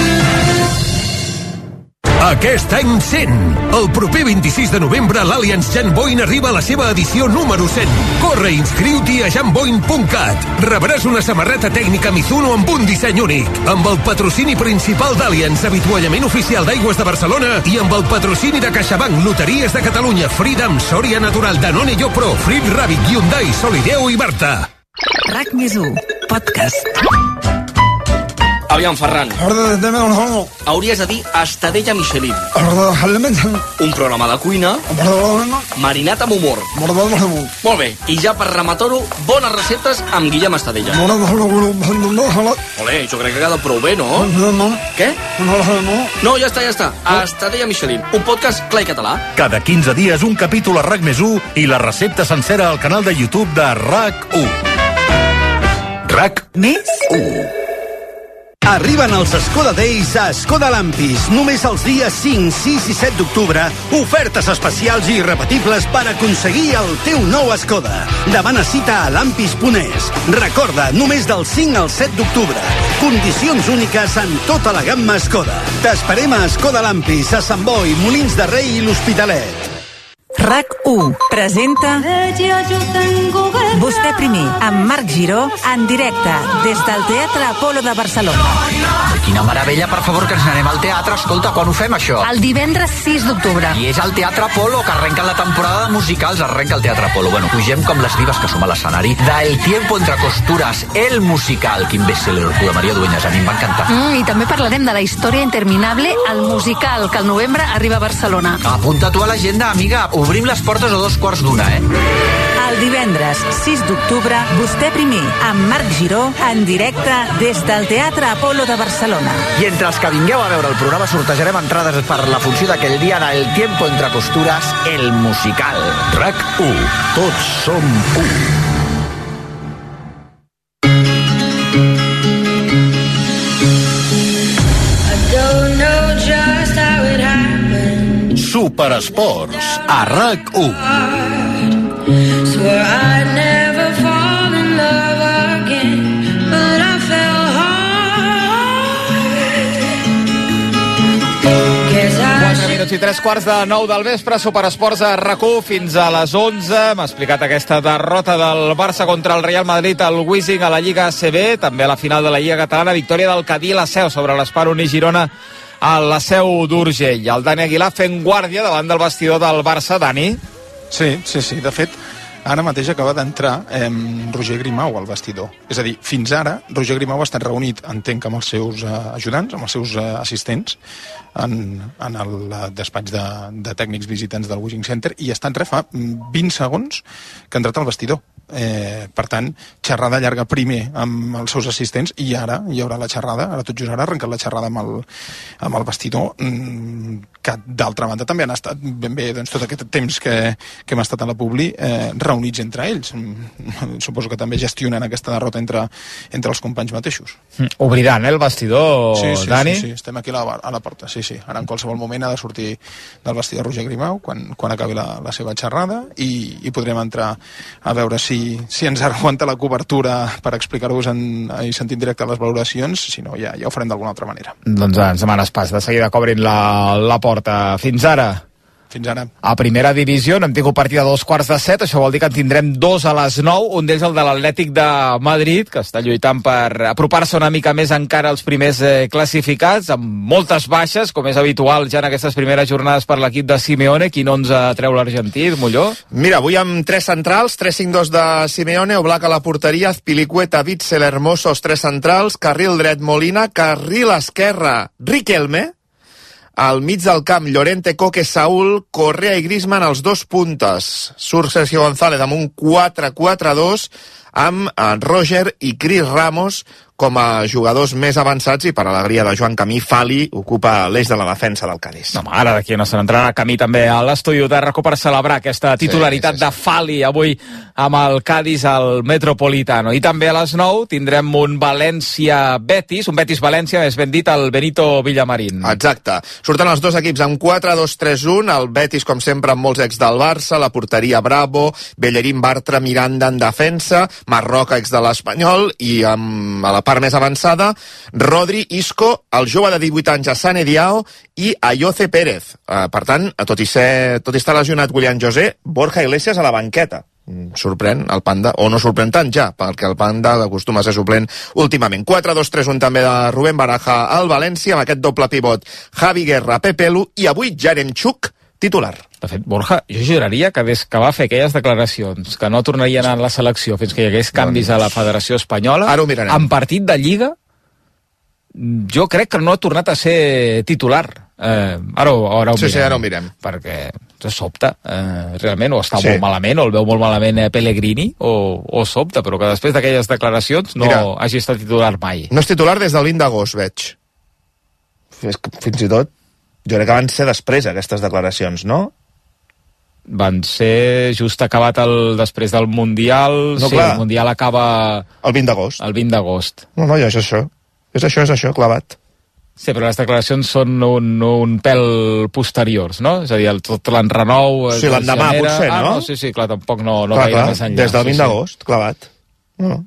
Aquest any cent. El proper vint-i-sis de novembre l'Allianz Janboin arriba a la seva edició número cent. Corre i inscriu-t'hi a janboin punt cat. Rebràs una samarreta tècnica Mizuno amb un disseny únic. Amb el patrocini principal d'Allianz, avituallament oficial d'Aigües de Barcelona, i amb el patrocini de CaixaBank, Loteries de Catalunya, Freedom, Soria Natural, Danone Yopro, Frit Rabbit, Hyundai, Solideo i Barta. RAC més u, podcast. Aviam, Ferran. Hauries de dir Estadella Michelin. Un programa de cuina marinat amb humor. Molt bé, i ja per rematar-ho, bones receptes amb Guillem Estadella. Olé, jo crec que ha quedat prou bé, no? Què? No, ja està, ja està. Estadella Michelin, un podcast clar i català. Cada quinze dies un capítol a RAC més u i la recepta sencera al canal de YouTube de RAC u. RAC més u. Arriben els Skoda Days a Skoda Lampis. Només els dies cinc, sis i set d'octubre, ofertes especials i irrepetibles per aconseguir el teu nou Skoda. Demana cita a lampis punt es. Recorda, només del cinc al set d'octubre. Condicions úniques en tota la gamma Skoda. T'esperem a Skoda Lampis, a Sant Boi, Molins de Rei i l'Hospitalet. RAC u presenta Vostè primer, amb Marc Giró, en directe, des del Teatre Apolo de Barcelona. Quina meravella, per favor, que ens anem al teatre. Escolta, quan ho fem, això? El divendres sis d'octubre. I és al Teatre Apolo, que arrenca la temporada de musicals, arrenca el Teatre Apolo. Bueno, pugem com les divas que som a l'escenari d'El tiempo entre costuras, el musical. Quin best-seller, de Maria Dueñas, a mi em va encantar. Mm, I també parlarem de la història interminable, el musical, que al novembre arriba a Barcelona. Apunta tu a l'agenda, amiga. Obrim les portes a dos quarts d'una, eh? El divendres sis d'octubre, Vostè primer, amb Marc Giró, en directe des del Teatre Apolo de Barcelona. I entre els que vingueu a veure el programa sortejarem entrades per la funció d'aquell dia d'El tiempo entre costures, el musical. RAC u. Tots som u. Superesports a RAC u. Swear I'd never fall in love again, but I fell quatre minuts i tres quarts de nou del vespre, Superesports a RAC u fins a les onze. M'ha explicat aquesta derrota del Barça contra el Real Madrid al Wizzing a la Lliga A C B, també a la final de la Lliga Catalana, victòria del Cadí a la Seu sobre l'Espar Uní Girona a la Seu d'Urgell. El Dani Aguilar fent guàrdia davant del vestidor del Barça. Dani? Sí, sí, sí. De fet, ara mateix acaba d'entrar eh, Roger Grimau al vestidor. És a dir, fins ara, Roger Grimau ha estat reunit, entenc, amb els seus eh, ajudants, amb els seus eh, assistents, en, en el despatx de, de tècnics visitants del Wizzing Center, i ha estat re fa vint segons que ha entrat al vestidor. Eh, per tant, xerrada llarga primer amb els seus assistents i ara hi haurà la xerrada, ara tot just ara ha arrencat la xerrada amb el, amb el vestidor, mm, que d'altra banda també han estat ben bé doncs, tot aquest temps que, que hem estat a la Publi eh, reunits entre ells. Mm, suposo que també gestionen aquesta derrota entre, entre els companys mateixos. Mm, obriran eh, el vestidor, sí, sí, Dani? Sí, sí, estem aquí a la, a la porta, sí, sí. Ara en qualsevol moment ha de sortir del vestidor Roger Grimau quan, quan acabi la, la seva xerrada i, i podrem entrar a veure si si ens aguanta la cobertura per explicar-vos i sentir en directe les valoracions, si no ja, ja ho farem d'alguna altra manera. Doncs ens demanes pas, de seguida que obrin la, la porta. Fins ara. Fins ara. A primera divisió n'hem tingut partida a dos quarts de set, això vol dir que en tindrem dos a les nou, un d'ells el de l'Atlètic de Madrid, que està lluitant per apropar-se una mica més encara als primers eh, classificats, amb moltes baixes, com és habitual ja en aquestes primeres jornades per l'equip de Simeone. Quin onze treu l'argentí, Molló? Mira, avui amb tres centrals, tres cinc dos de Simeone, Oblak a la porteria, Azpilicueta, Witzel, Hermoso, els tres centrals, carril dret Molina, carril esquerre Riquelme, al mig del camp, Llorente, Coque, Saúl, Correa i Griezmann, els dos puntes. Surt Sergio González amb un quatre quatre dos, amb Roger i Cris Ramos com a jugadors més avançats, i per alegria de Joan Camí, Fali ocupa l'eix de la defensa del Cádiz. No, ara d'aquí no se n'entrarà Camí també a l'estudi de RAC u per celebrar aquesta titularitat sí, sí, sí. de Fali avui amb el Cádiz al Metropolitano. I també a les nou tindrem un València-Betis, un Betis-València, més ben dit, el Benito Villamarín. Exacte. Surten els dos equips amb quatre dos tres un, el Betis, com sempre, amb molts ex del Barça, la porteria Bravo, Bellerín, Bartra, Miranda en defensa, Marroca, ex de l'Espanyol, i amb a la part més avançada, Rodri, Isco, el jove de divuit anys, Hassane Diao i Ayoce Pérez. Uh, per tant, tot i, ser, tot i estar lesionat William José, Borja Iglesias a la banqueta. Sorprèn el Panda, o no sorprèn tant ja, perquè el Panda acostuma a ser suplent últimament. quatre dos tres un també de Rubén Baraja al València, amb aquest doble pivot Javi Guerra, Pepe Lu, i avui Yaremchuk titular. De fet, Borja, jo juraria que des que va fer aquelles declaracions que no tornarien a la selecció fins que hi hagués canvis a la Federació Espanyola, ara ho mirarem. en partit de Lliga jo crec que no ha tornat a ser titular. Eh, ara, ara ho sí, mirem. Sí, ara ho mirem. Perquè se sobta, eh, realment, o està Sí. molt malament, o el veu molt malament eh, Pellegrini, o, o sobta, però que després d'aquelles declaracions no Mira, hagi estat titular mai. No és titular des del vint d'agost, veig. És que, fins i tot, jo crec que van ser després aquestes declaracions, no? Van ser just acabat el, després del Mundial. No, sí, clar. el Mundial acaba... El vint d'agost. El vint d'agost. No, no, és això. És això, és això, clavat. Sí, però les declaracions són un, un pèl posteriors, no? És a dir, el, tot l'enrenou... Sí, l'endemà, potser, ah, no? no? Sí, sí, clar, tampoc no, no clar, gaire clar, més enllà. des del vint sí, d'agost, sí. Clavat. No.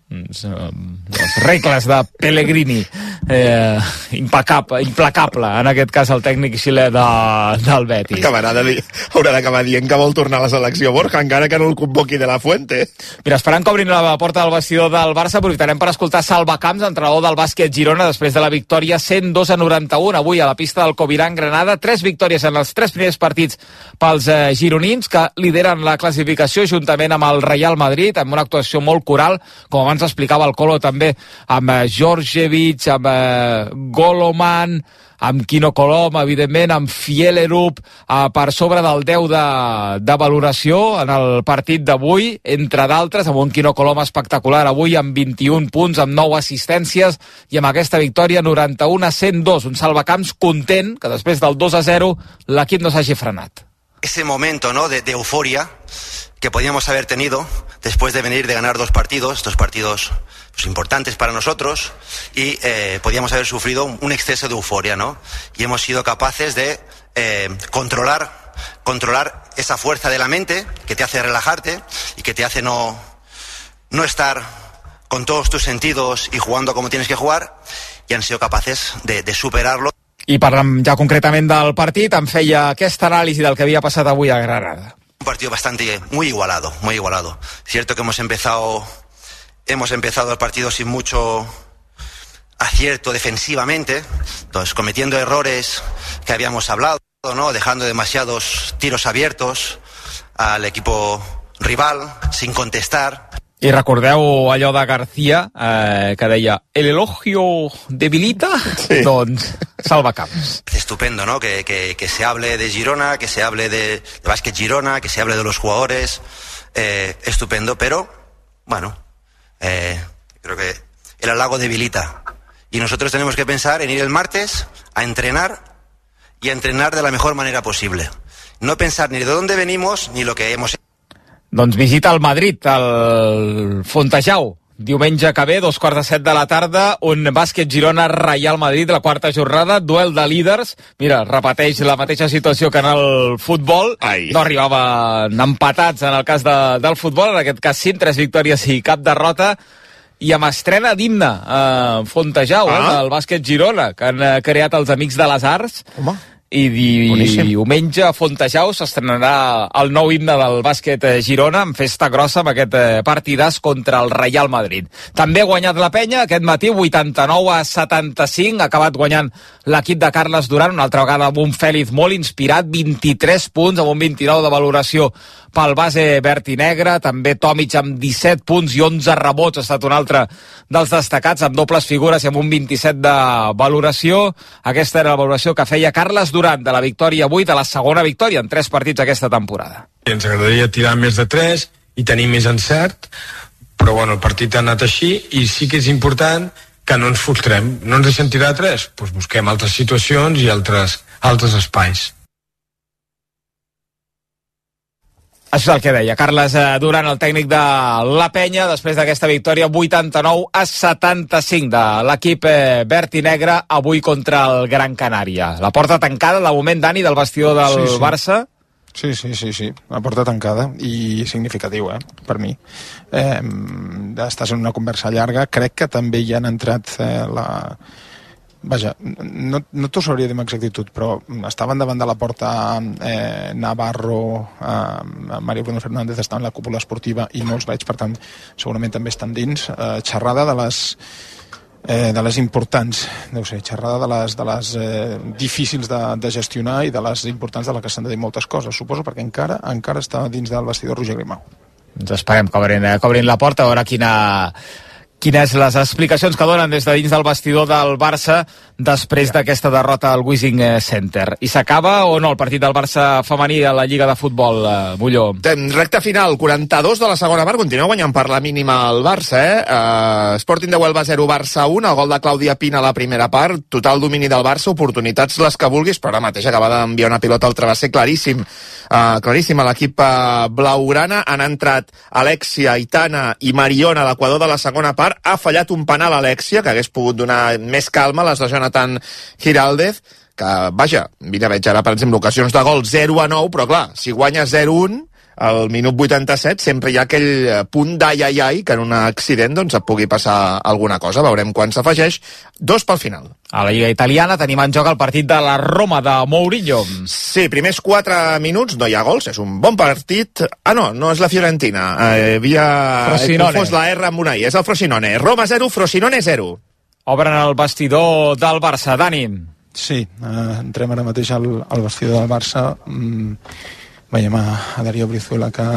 Les regles de Pellegrini, eh, impecable, implacable, en aquest cas el tècnic xilè de, del Betis. Acabarà de dir, haurà d'acabar dient que vol tornar a la selecció Borja, encara que no el convoqui de la Fuente. Mira, esperant que obrin la porta del vestidor del Barça, aprofitarem per escoltar Salva Camps, entrenador del bàsquet Girona, després de la victòria cent dos a noranta-un, avui a la pista del Coviran Granada, tres victòries en els tres primers partits pels eh, gironins, que lideren la classificació juntament amb el Real Madrid, amb una actuació molt coral, com abans explicava el Colo també, amb eh, Georgievich, amb eh, Goloman, amb Quino Colom, evidentment, amb Fielerup, eh, per sobre del deu de, de valoració en el partit d'avui, entre d'altres, amb un Quino Colom espectacular avui, amb vint-i-un punts, amb nou assistències, i amb aquesta victòria noranta-un a cent dos, un salvacamps content que després del dos a zero l'equip no s'hagi frenat. Ese momento, ¿no?, de, de euforia que podíamos haber tenido después de venir de ganar dos partidos, dos partidos pues, importantes para nosotros, y eh, podíamos haber sufrido un, un exceso de euforia, ¿no? Y hemos sido capaces de eh, controlar, controlar esa fuerza de la mente que te hace relajarte y que te hace no, no estar con todos tus sentidos y jugando como tienes que jugar, y han sido capaces de, de superarlo. I parlant ja concretament del partit, em feia aquesta anàlisi del que havia passat avui a Granada. Un partido bastante, muy igualado, muy igualado. Cierto que hemos empezado, hemos empezado el partido sin mucho acierto defensivamente, entonces cometiendo errores que habíamos hablado, ¿no? Dejando demasiados tiros abiertos al equipo rival, sin contestar. I recordeu allò de García, eh, que deia el elogio debilita? Sí. Doncs Salva Camps. Estupendo, ¿no? Que, que, que se hable de Girona, que se hable de, de básquet Girona, que se hable de los jugadores, eh, estupendo, pero, bueno, eh, creo que el halago debilita. Y nosotros tenemos que pensar en ir el martes a entrenar y a entrenar de la mejor manera posible. No pensar ni de dónde venimos ni lo que hemos hecho. Doncs visita al Madrid, al Fontejau, diumenge que ve, dos quarts de set de la tarda, un bàsquet Girona Real Madrid, la quarta jornada, duel de líders. Mira, repeteix la mateixa situació que en el futbol. Ai. No arribaven empatats en el cas de, del futbol, en aquest cas sí, tres victòries i cap derrota. I amb estrena d'himne a Fontejau, ah. eh, del bàsquet Girona, que han creat els Amics de les Arts. Home. I di... diumenge a Fontejau s'estrenarà el nou himne del bàsquet Girona amb festa grossa amb aquest partidàs contra el Real Madrid. També ha guanyat la penya aquest matí vuitanta-nou a setanta-cinc, ha acabat guanyant l'equip de Carles Duran, una altra vegada amb un Fèlix molt inspirat, vint-i-tres punts amb un vint-i-nou de valoració pel base verd i negre, també Tomic amb disset punts i onze rebots, ha estat un altre dels destacats amb dobles figures i amb un vint-i-set de valoració. Aquesta era la valoració que feia Carles Duran de la victòria avui, de la segona victòria en tres partits aquesta temporada. Ens agradaria tirar més de tres i tenir més encert, però bueno, el partit ha anat així i sí que és important que no ens frustrem, no ens deixem tirar tres, doncs busquem altres situacions i altres, altres espais. Això és el que deia Carles Duran, el tècnic de la penya, després d'aquesta victòria vuitanta-nou a setanta-cinc de l'equip verd i negre avui contra el Gran Canària. La porta tancada, de moment, Dani, del vestidor del sí, sí. Barça. Sí, sí, sí, sí, la porta tancada i significatiu, eh, per mi. Eh, estàs en una conversa llarga, crec que també hi han entrat eh, la... Vaja, no, no t'ho sabria dir amb exactitud, però estaven davant de la porta eh, Navarro, eh, Mario Bruno Fernández estaven en la cúpula esportiva i no els veig, per tant, segurament també estan dins. Eh, xerrada de les eh, de les importants, deu ser, xerrada de les, de les eh, difícils de, de gestionar i de les importants de les que s'han de dir moltes coses, suposo, perquè encara encara està dins del vestidor Roger Grimau. Doncs esperem que obrin, que obrin la porta, a veure quina... quines les explicacions que donen des de dins del vestidor del Barça després d'aquesta derrota al Wishing Center. I s'acaba o no el partit del Barça femení a la Lliga de Futbol, eh, Bulló? Recte final, quaranta-dos de la segona part, continua guanyant per la mínima el Barça, eh? Uh, Sporting de Huelva zero, Barça un, el gol de Clàudia Pina a la primera part, total domini del Barça, oportunitats les que vulguis, però ara mateix acaba d'enviar una pilota al travesser claríssim, uh, claríssim a l'equip uh, blaugrana. Han entrat Alexia, Aitana i Mariona a l'equador de la segona part. Ha fallat un penal a Alexia, que hagués pogut donar més calma a les de Jonathan Giraldez, que, vaja, mira, veig ara, per exemple, ocasions de gol zero a nou, però clar, si guanyes zero a un, al minut vuitanta-set sempre hi ha aquell punt d'ai, ai, ai, que en un accident doncs et pugui passar alguna cosa. Veurem quan s'afegeix. Dos pel final. A la Lliga Italiana tenim en joc el partit de la Roma de Mourinho. Sí, primers quatre minuts, no hi ha gols, és un bon partit. Ah, no, no és la Fiorentina. Eh, havia confós la R amb una I, és el Frosinone. Roma zero, Frosinone zero. Obren el vestidor del Barça, Dani. Sí, eh, entrem ara mateix al, al vestidor del Barça. Mm, veiem a, a Darío Brizuela que,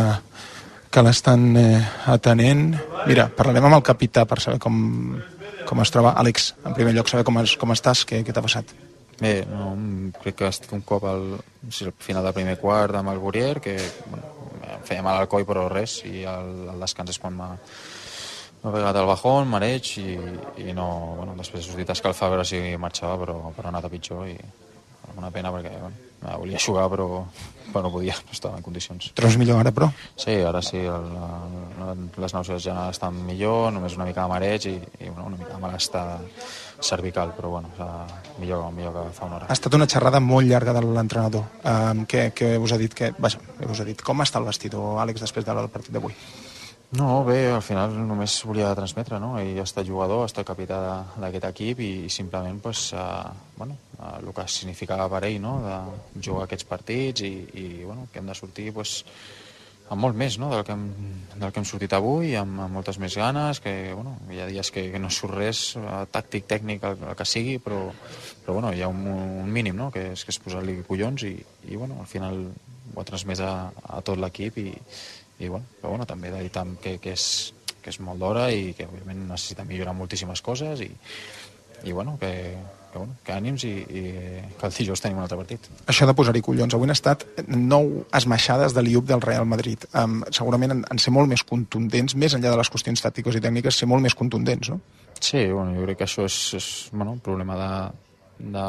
que l'estan eh, atenent. Mira, parlarem amb el capità per saber com, com es troba. Àlex, en primer lloc, saber com, es, com estàs, què, què t'ha passat? Bé, no, crec que ha estat un cop al, sí, al final del primer quart amb el Bourier, que bueno, em feia mal al coll però res, i al, al descans és quan m'ha m'ha pegat el bajón, mareig, i, i no, bueno, després he sortit a escalfar a veure si marxava, però, però ha anat a pitjor, i una pena perquè bueno, volia jugar però, però no podia, no estava en condicions. Trobes millor ara, però? Sí, ara sí, el, el, les nàusees ja estan millor, només una mica de mareig i, i bueno, una mica de malestar cervical, però bueno, millor, millor que fa una hora. Ha estat una xerrada molt llarga de l'entrenador. Um, què, què us ha dit? Que, vaja, us ha dit? Com està el vestidor, Àlex, després del partit d'avui? No, bé, al final només volia transmetre, no? Ell ha estat jugador, ha estat capità d'aquest equip i simplement pues, uh, bueno, uh, el que significava per ell, no? De jugar aquests partits i, i bueno, que hem de sortir pues, amb molt més, no? del, que hem, del que hem sortit avui, amb, amb moltes més ganes, que bueno, hi ha dies que, que no surt res, uh, tàctic, tècnic, el, el que sigui, però, però bueno, hi ha un, un mínim, no? que és, que és posar-li collons i, i bueno, al final ho ha transmès a, a tot l'equip i i bueno, però bueno, també he de dir que, que, és, que és molt d'hora i que òbviament necessita millorar moltíssimes coses i, i bueno, que, que, bueno, que ànims i, i que el dijous tenim un altre partit. Això de posar-hi collons, avui han estat nou esmaixades de l'I U P del Real Madrid. Um, segurament han, han ser molt més contundents, més enllà de les qüestions tàctiques i tècniques, ser molt més contundents, no? Sí, bueno, jo crec que això és, és bueno, un problema de, de,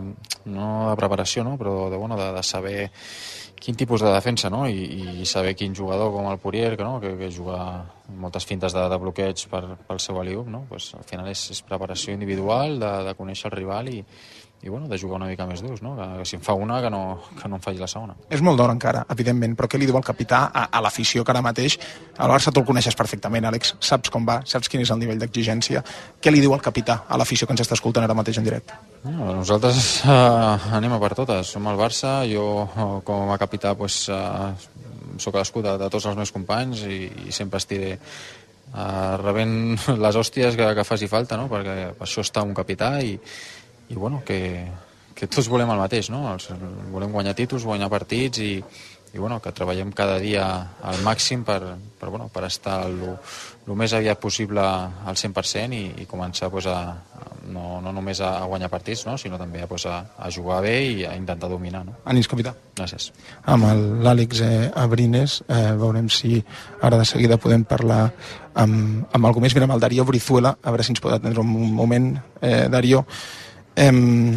no de preparació, no? però de, bueno, de, de saber quin tipus de defensa, no? I, i saber quin jugador com el Poirier, que, no? que, que juga moltes fintes de, de bloqueig per, pel seu aliup, no? Pues, al final és, és preparació individual, de, de conèixer el rival i, i bueno, de jugar una mica més durs, no? Que, que si en fa una, que no, que no en faci la segona. És molt d'hora encara, evidentment, però què li diu el capità a, a l'afició que ara mateix? Al Barça tu el coneixes perfectament, Àlex, saps com va, saps quin és el nivell d'exigència. Què li diu el capità a l'afició que ens està escoltant ara mateix en directe? No, nosaltres uh, anem a per totes, som el Barça, jo uh, com a capità pues, uh, sóc a l'escut de, de tots els meus companys i, i sempre estiré uh, rebent les hòsties que, que faci falta, no? Perquè per això està un capità i, i bueno, que, que tots volem el mateix, no? Els, volem guanyar títols, guanyar partits i, i bueno, que treballem cada dia al màxim per, per, bueno, per estar el, el més aviat possible al cent per cent i, i començar pues, a, no, no només a guanyar partits, no? sinó també a, pues, a, a jugar bé i a intentar dominar. No? Ànims, capità. Gràcies. Amb l'Àlex eh, Abrines eh, veurem si ara de seguida podem parlar amb, amb algú més. Mira, amb el Darío Brizuela, a veure si ens pot atendre un moment, eh, Darío. Eh,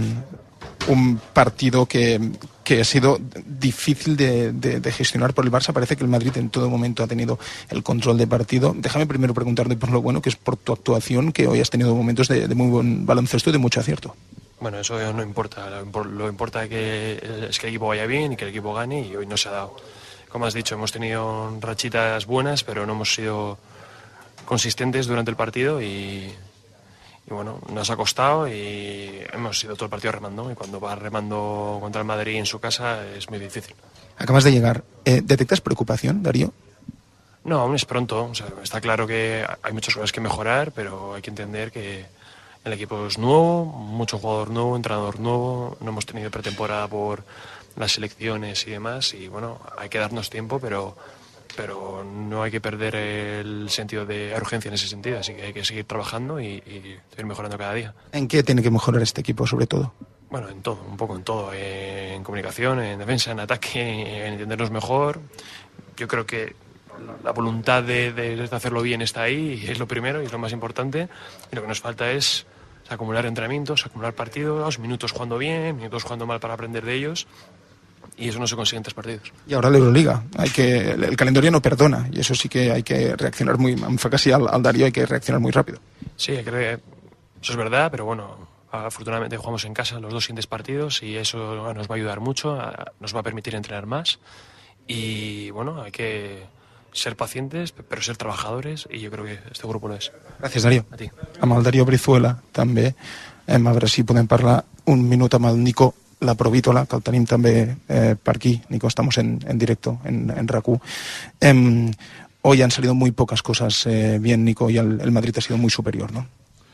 un partido que, que ha sido difícil de, de, de gestionar por el Barça. Parece que el Madrid en todo momento ha tenido el control del partido. Déjame primero preguntarte por lo bueno que es por tu actuación, que hoy has tenido momentos de, de muy buen baloncesto y de mucho acierto. Bueno, eso no importa. Lo, lo importa que, es que el equipo vaya bien y que el equipo gane, y hoy no se ha dado. Como has dicho, hemos tenido rachitas buenas, pero no hemos sido consistentes durante el partido y... Y bueno, nos ha costado y hemos ido todo el partido remando. Y cuando vas remando contra el Madrid en su casa es muy difícil. Acabas de llegar. Eh, ¿Detectas preocupación, Darío? No, aún es pronto. O sea, está claro que hay muchas cosas que mejorar, pero hay que entender que el equipo es nuevo, mucho jugador nuevo, entrenador nuevo. No hemos tenido pretemporada por las selecciones y demás. Y bueno, hay que darnos tiempo, pero pero no hay que perder el sentido de urgencia en ese sentido, así que hay que seguir trabajando y, y seguir mejorando cada día. ¿En qué tiene que mejorar este equipo, sobre todo? Bueno, en todo, un poco en todo, en comunicación, en defensa, en ataque, en entendernos mejor. Yo creo que la voluntad de, de hacerlo bien está ahí, y es lo primero y es lo más importante, y lo que nos falta es acumular entrenamientos, acumular partidos, minutos jugando bien, minutos jugando mal para aprender de ellos, y eso no se consigue en tres partidos. Y ahora la Euroliga, hay que, el, el calendario no perdona, y eso sí que hay que reaccionar muy, em fa que sí al, al Darío, hay que reaccionar muy rápido. Sí, hay que, eso es verdad, pero bueno, afortunadamente jugamos en casa los dos siguientes partidos y eso nos va a ayudar mucho, nos va a permitir entrenar más, y bueno, hay que ser pacientes, però ser trabajadores, i jo crec que este grup lo és. Gràcies, Darío. A ti. Amb el Darío Brizuela, també, hem, a veure si podem parlar un minut amb el Nico Laprovítola, que el tenim també eh, per aquí. Nico, estamos en, en directo, en, en R A Q. Eh, hoy han salido muy pocas cosas eh, bien, Nico, y el, el Madrid ha sido muy superior, ¿no?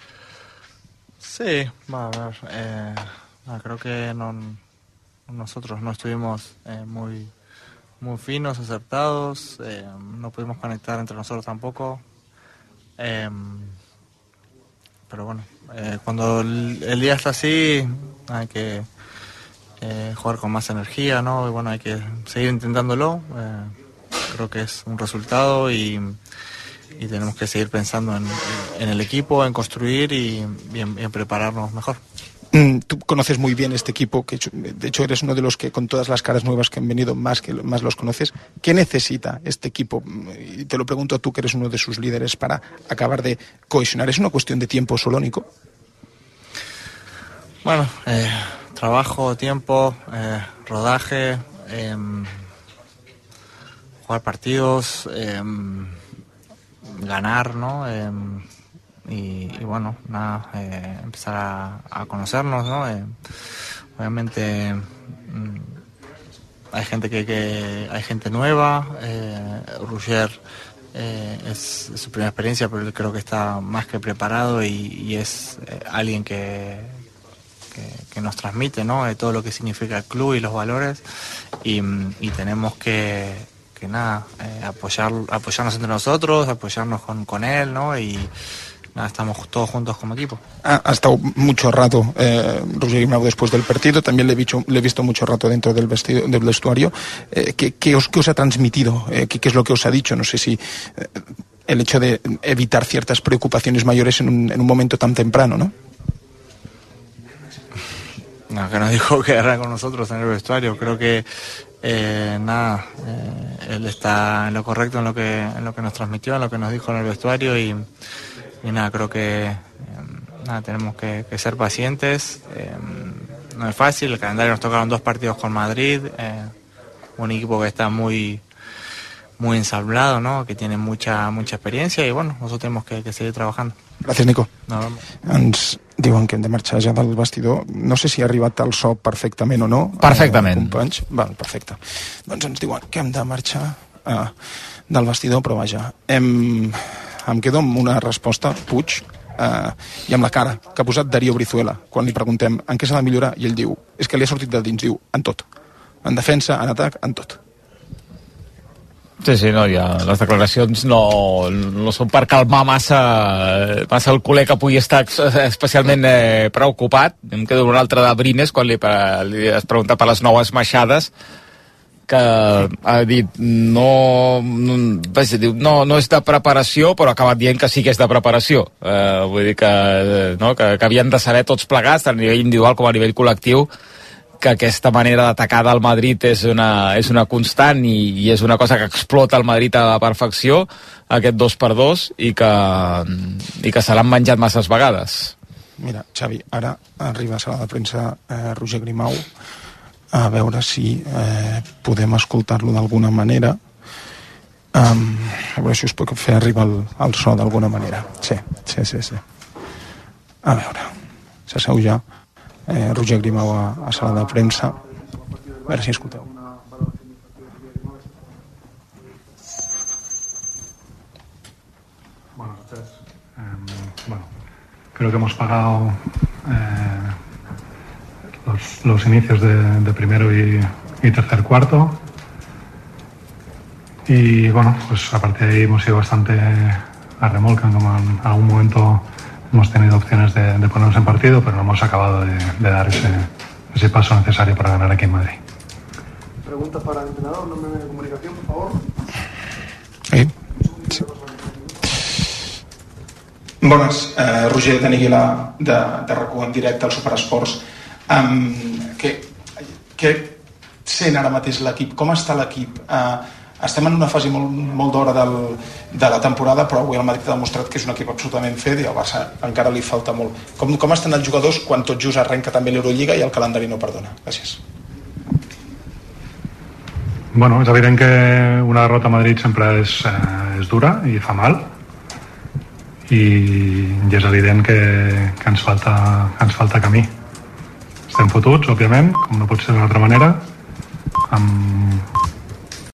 Sí, va a ver, eh, creo que no, nosotros no estuvimos eh, muy... muy finos, acertados, eh, no pudimos conectar entre nosotros tampoco, eh, pero bueno, eh, cuando el, el día está así hay que eh, jugar con más energía, ¿no? Y bueno, hay que seguir intentándolo, eh, creo que es un resultado y, y tenemos que seguir pensando en, en el equipo, en construir y, y, en, y en prepararnos mejor. Tú conoces muy bien este equipo, que de hecho eres uno de los que con todas las caras nuevas que han venido más que más los conoces. ¿Qué necesita este equipo? Y te lo pregunto a tú, que eres uno de sus líderes, para acabar de cohesionar. ¿Es una cuestión de tiempo solo, Nico? Bueno, eh, trabajo, tiempo, eh, rodaje, eh, jugar partidos, eh, ganar, ¿no? Eh, Y, y bueno, nada, eh, empezar a, a conocernos, ¿no? Eh, obviamente mmm, hay gente que, que hay gente nueva, eh, Roger eh, es, es su primera experiencia, pero él creo que está más que preparado y, y es eh, alguien que, que, que nos transmite, ¿no? De todo lo que significa el club y los valores, y, y tenemos que, que nada, eh, apoyar, apoyarnos entre nosotros, apoyarnos con, con él, ¿no? Y nada, estamos todos juntos como equipo. Ha, ha estado mucho rato eh, Roger Guimau después del partido, también le he visto, le he visto mucho rato dentro del, vestido, del vestuario. Eh, ¿qué, qué, os, ¿Qué os ha transmitido? Eh, ¿qué, ¿Qué es lo que os ha dicho? No sé si eh, el hecho de evitar ciertas preocupaciones mayores en un, en un momento tan temprano, ¿no? No, que nos dijo que era con nosotros en el vestuario. Creo que eh, nada, eh, él está en lo correcto, en lo que en lo que nos transmitió, en lo que nos dijo en el vestuario, y Y nada, creo que eh, nada, tenemos que, que ser pacientes. Eh, no es fácil, el calendario nos tocaron dos partidos con Madrid, eh, un equipo que está muy muy ensablado, ¿no? Que tiene mucha mucha experiencia, y bueno, nosotros tenemos que, que seguir trabajando. Gràcies, Nico. No, vamos. Ens diuen que hem de marxar ja del vestidor. No sé si ha arribat el so perfectament o no. Perfectament. Eh, companys. Val, perfecte. Doncs ens diuen que hem de marxar eh, del vestidor, però vaja, hem... em quedo amb una resposta, Puig, eh, i amb la cara que ha posat Darío Brizuela quan li preguntem en què s'ha de millorar, i ell diu, és que li ha sortit de dins, diu, en tot, en defensa, en atac, en tot. Sí, sí, no, ja, les declaracions no, no són per calmar massa, massa el culer que pugui estar especialment eh, preocupat. Em quedo un altre de Brines quan li, li has preguntat per les noves maixades, que ha dit no, no, diu, no, no és de preparació, però ha acabat dient que sí que és de preparació. Eh, vull dir que, no, que, que havien de saber tots plegats, tant a nivell individual com a nivell col·lectiu, que aquesta manera d'atacar del Madrid és una, és una constant i, i és una cosa que explota el Madrid a la perfecció, aquest dos per dos, i que, i que se l'han menjat masses vegades. Mira, Xavi, ara arriba a sala de premsa eh, Roger Grimau, a veure si eh, podem escoltar-lo d'alguna manera, um, a veure si us puc fer arribar el, el so d'alguna manera. Sí, sí, sí, sí. A veure, s'asseu ja eh, Roger Grimau a, a sala de premsa, a veure si escolteu. Buenas noches. Eh, bueno, creo que hemos pagado eh, Los, los inicios de, de primero y, y tercer cuarto. Y bueno, pues a partir de ahí hemos ido bastante a remolque, como en algún momento hemos tenido opciones de, de ponernos en partido, pero no hemos acabado de, de dar ese, ese paso necesario para ganar aquí en Madrid. Pregunta para el entrenador, nombre de comunicación, por favor. Sí. Sí. Bones, eh, Roger de Niguila de, de R A C u en directe al Superesports. Um, què, què sent ara mateix l'equip? Com està l'equip? Uh, estem en una fase molt, molt d'hora del, de la temporada, però avui el Madrid ha demostrat que és un equip absolutament fet i al Barça encara li falta molt. Com, com estan els jugadors quan tot just arrenca també l'Eurolliga i el calendari no perdona? Gràcies. Bueno, és evident que una derrota a Madrid sempre és, eh, és dura i fa mal, i, i és evident que, que, ens falta, que ens falta camí. Estem fotuts, òbviament, com no pot ser d'una altra manera, amb,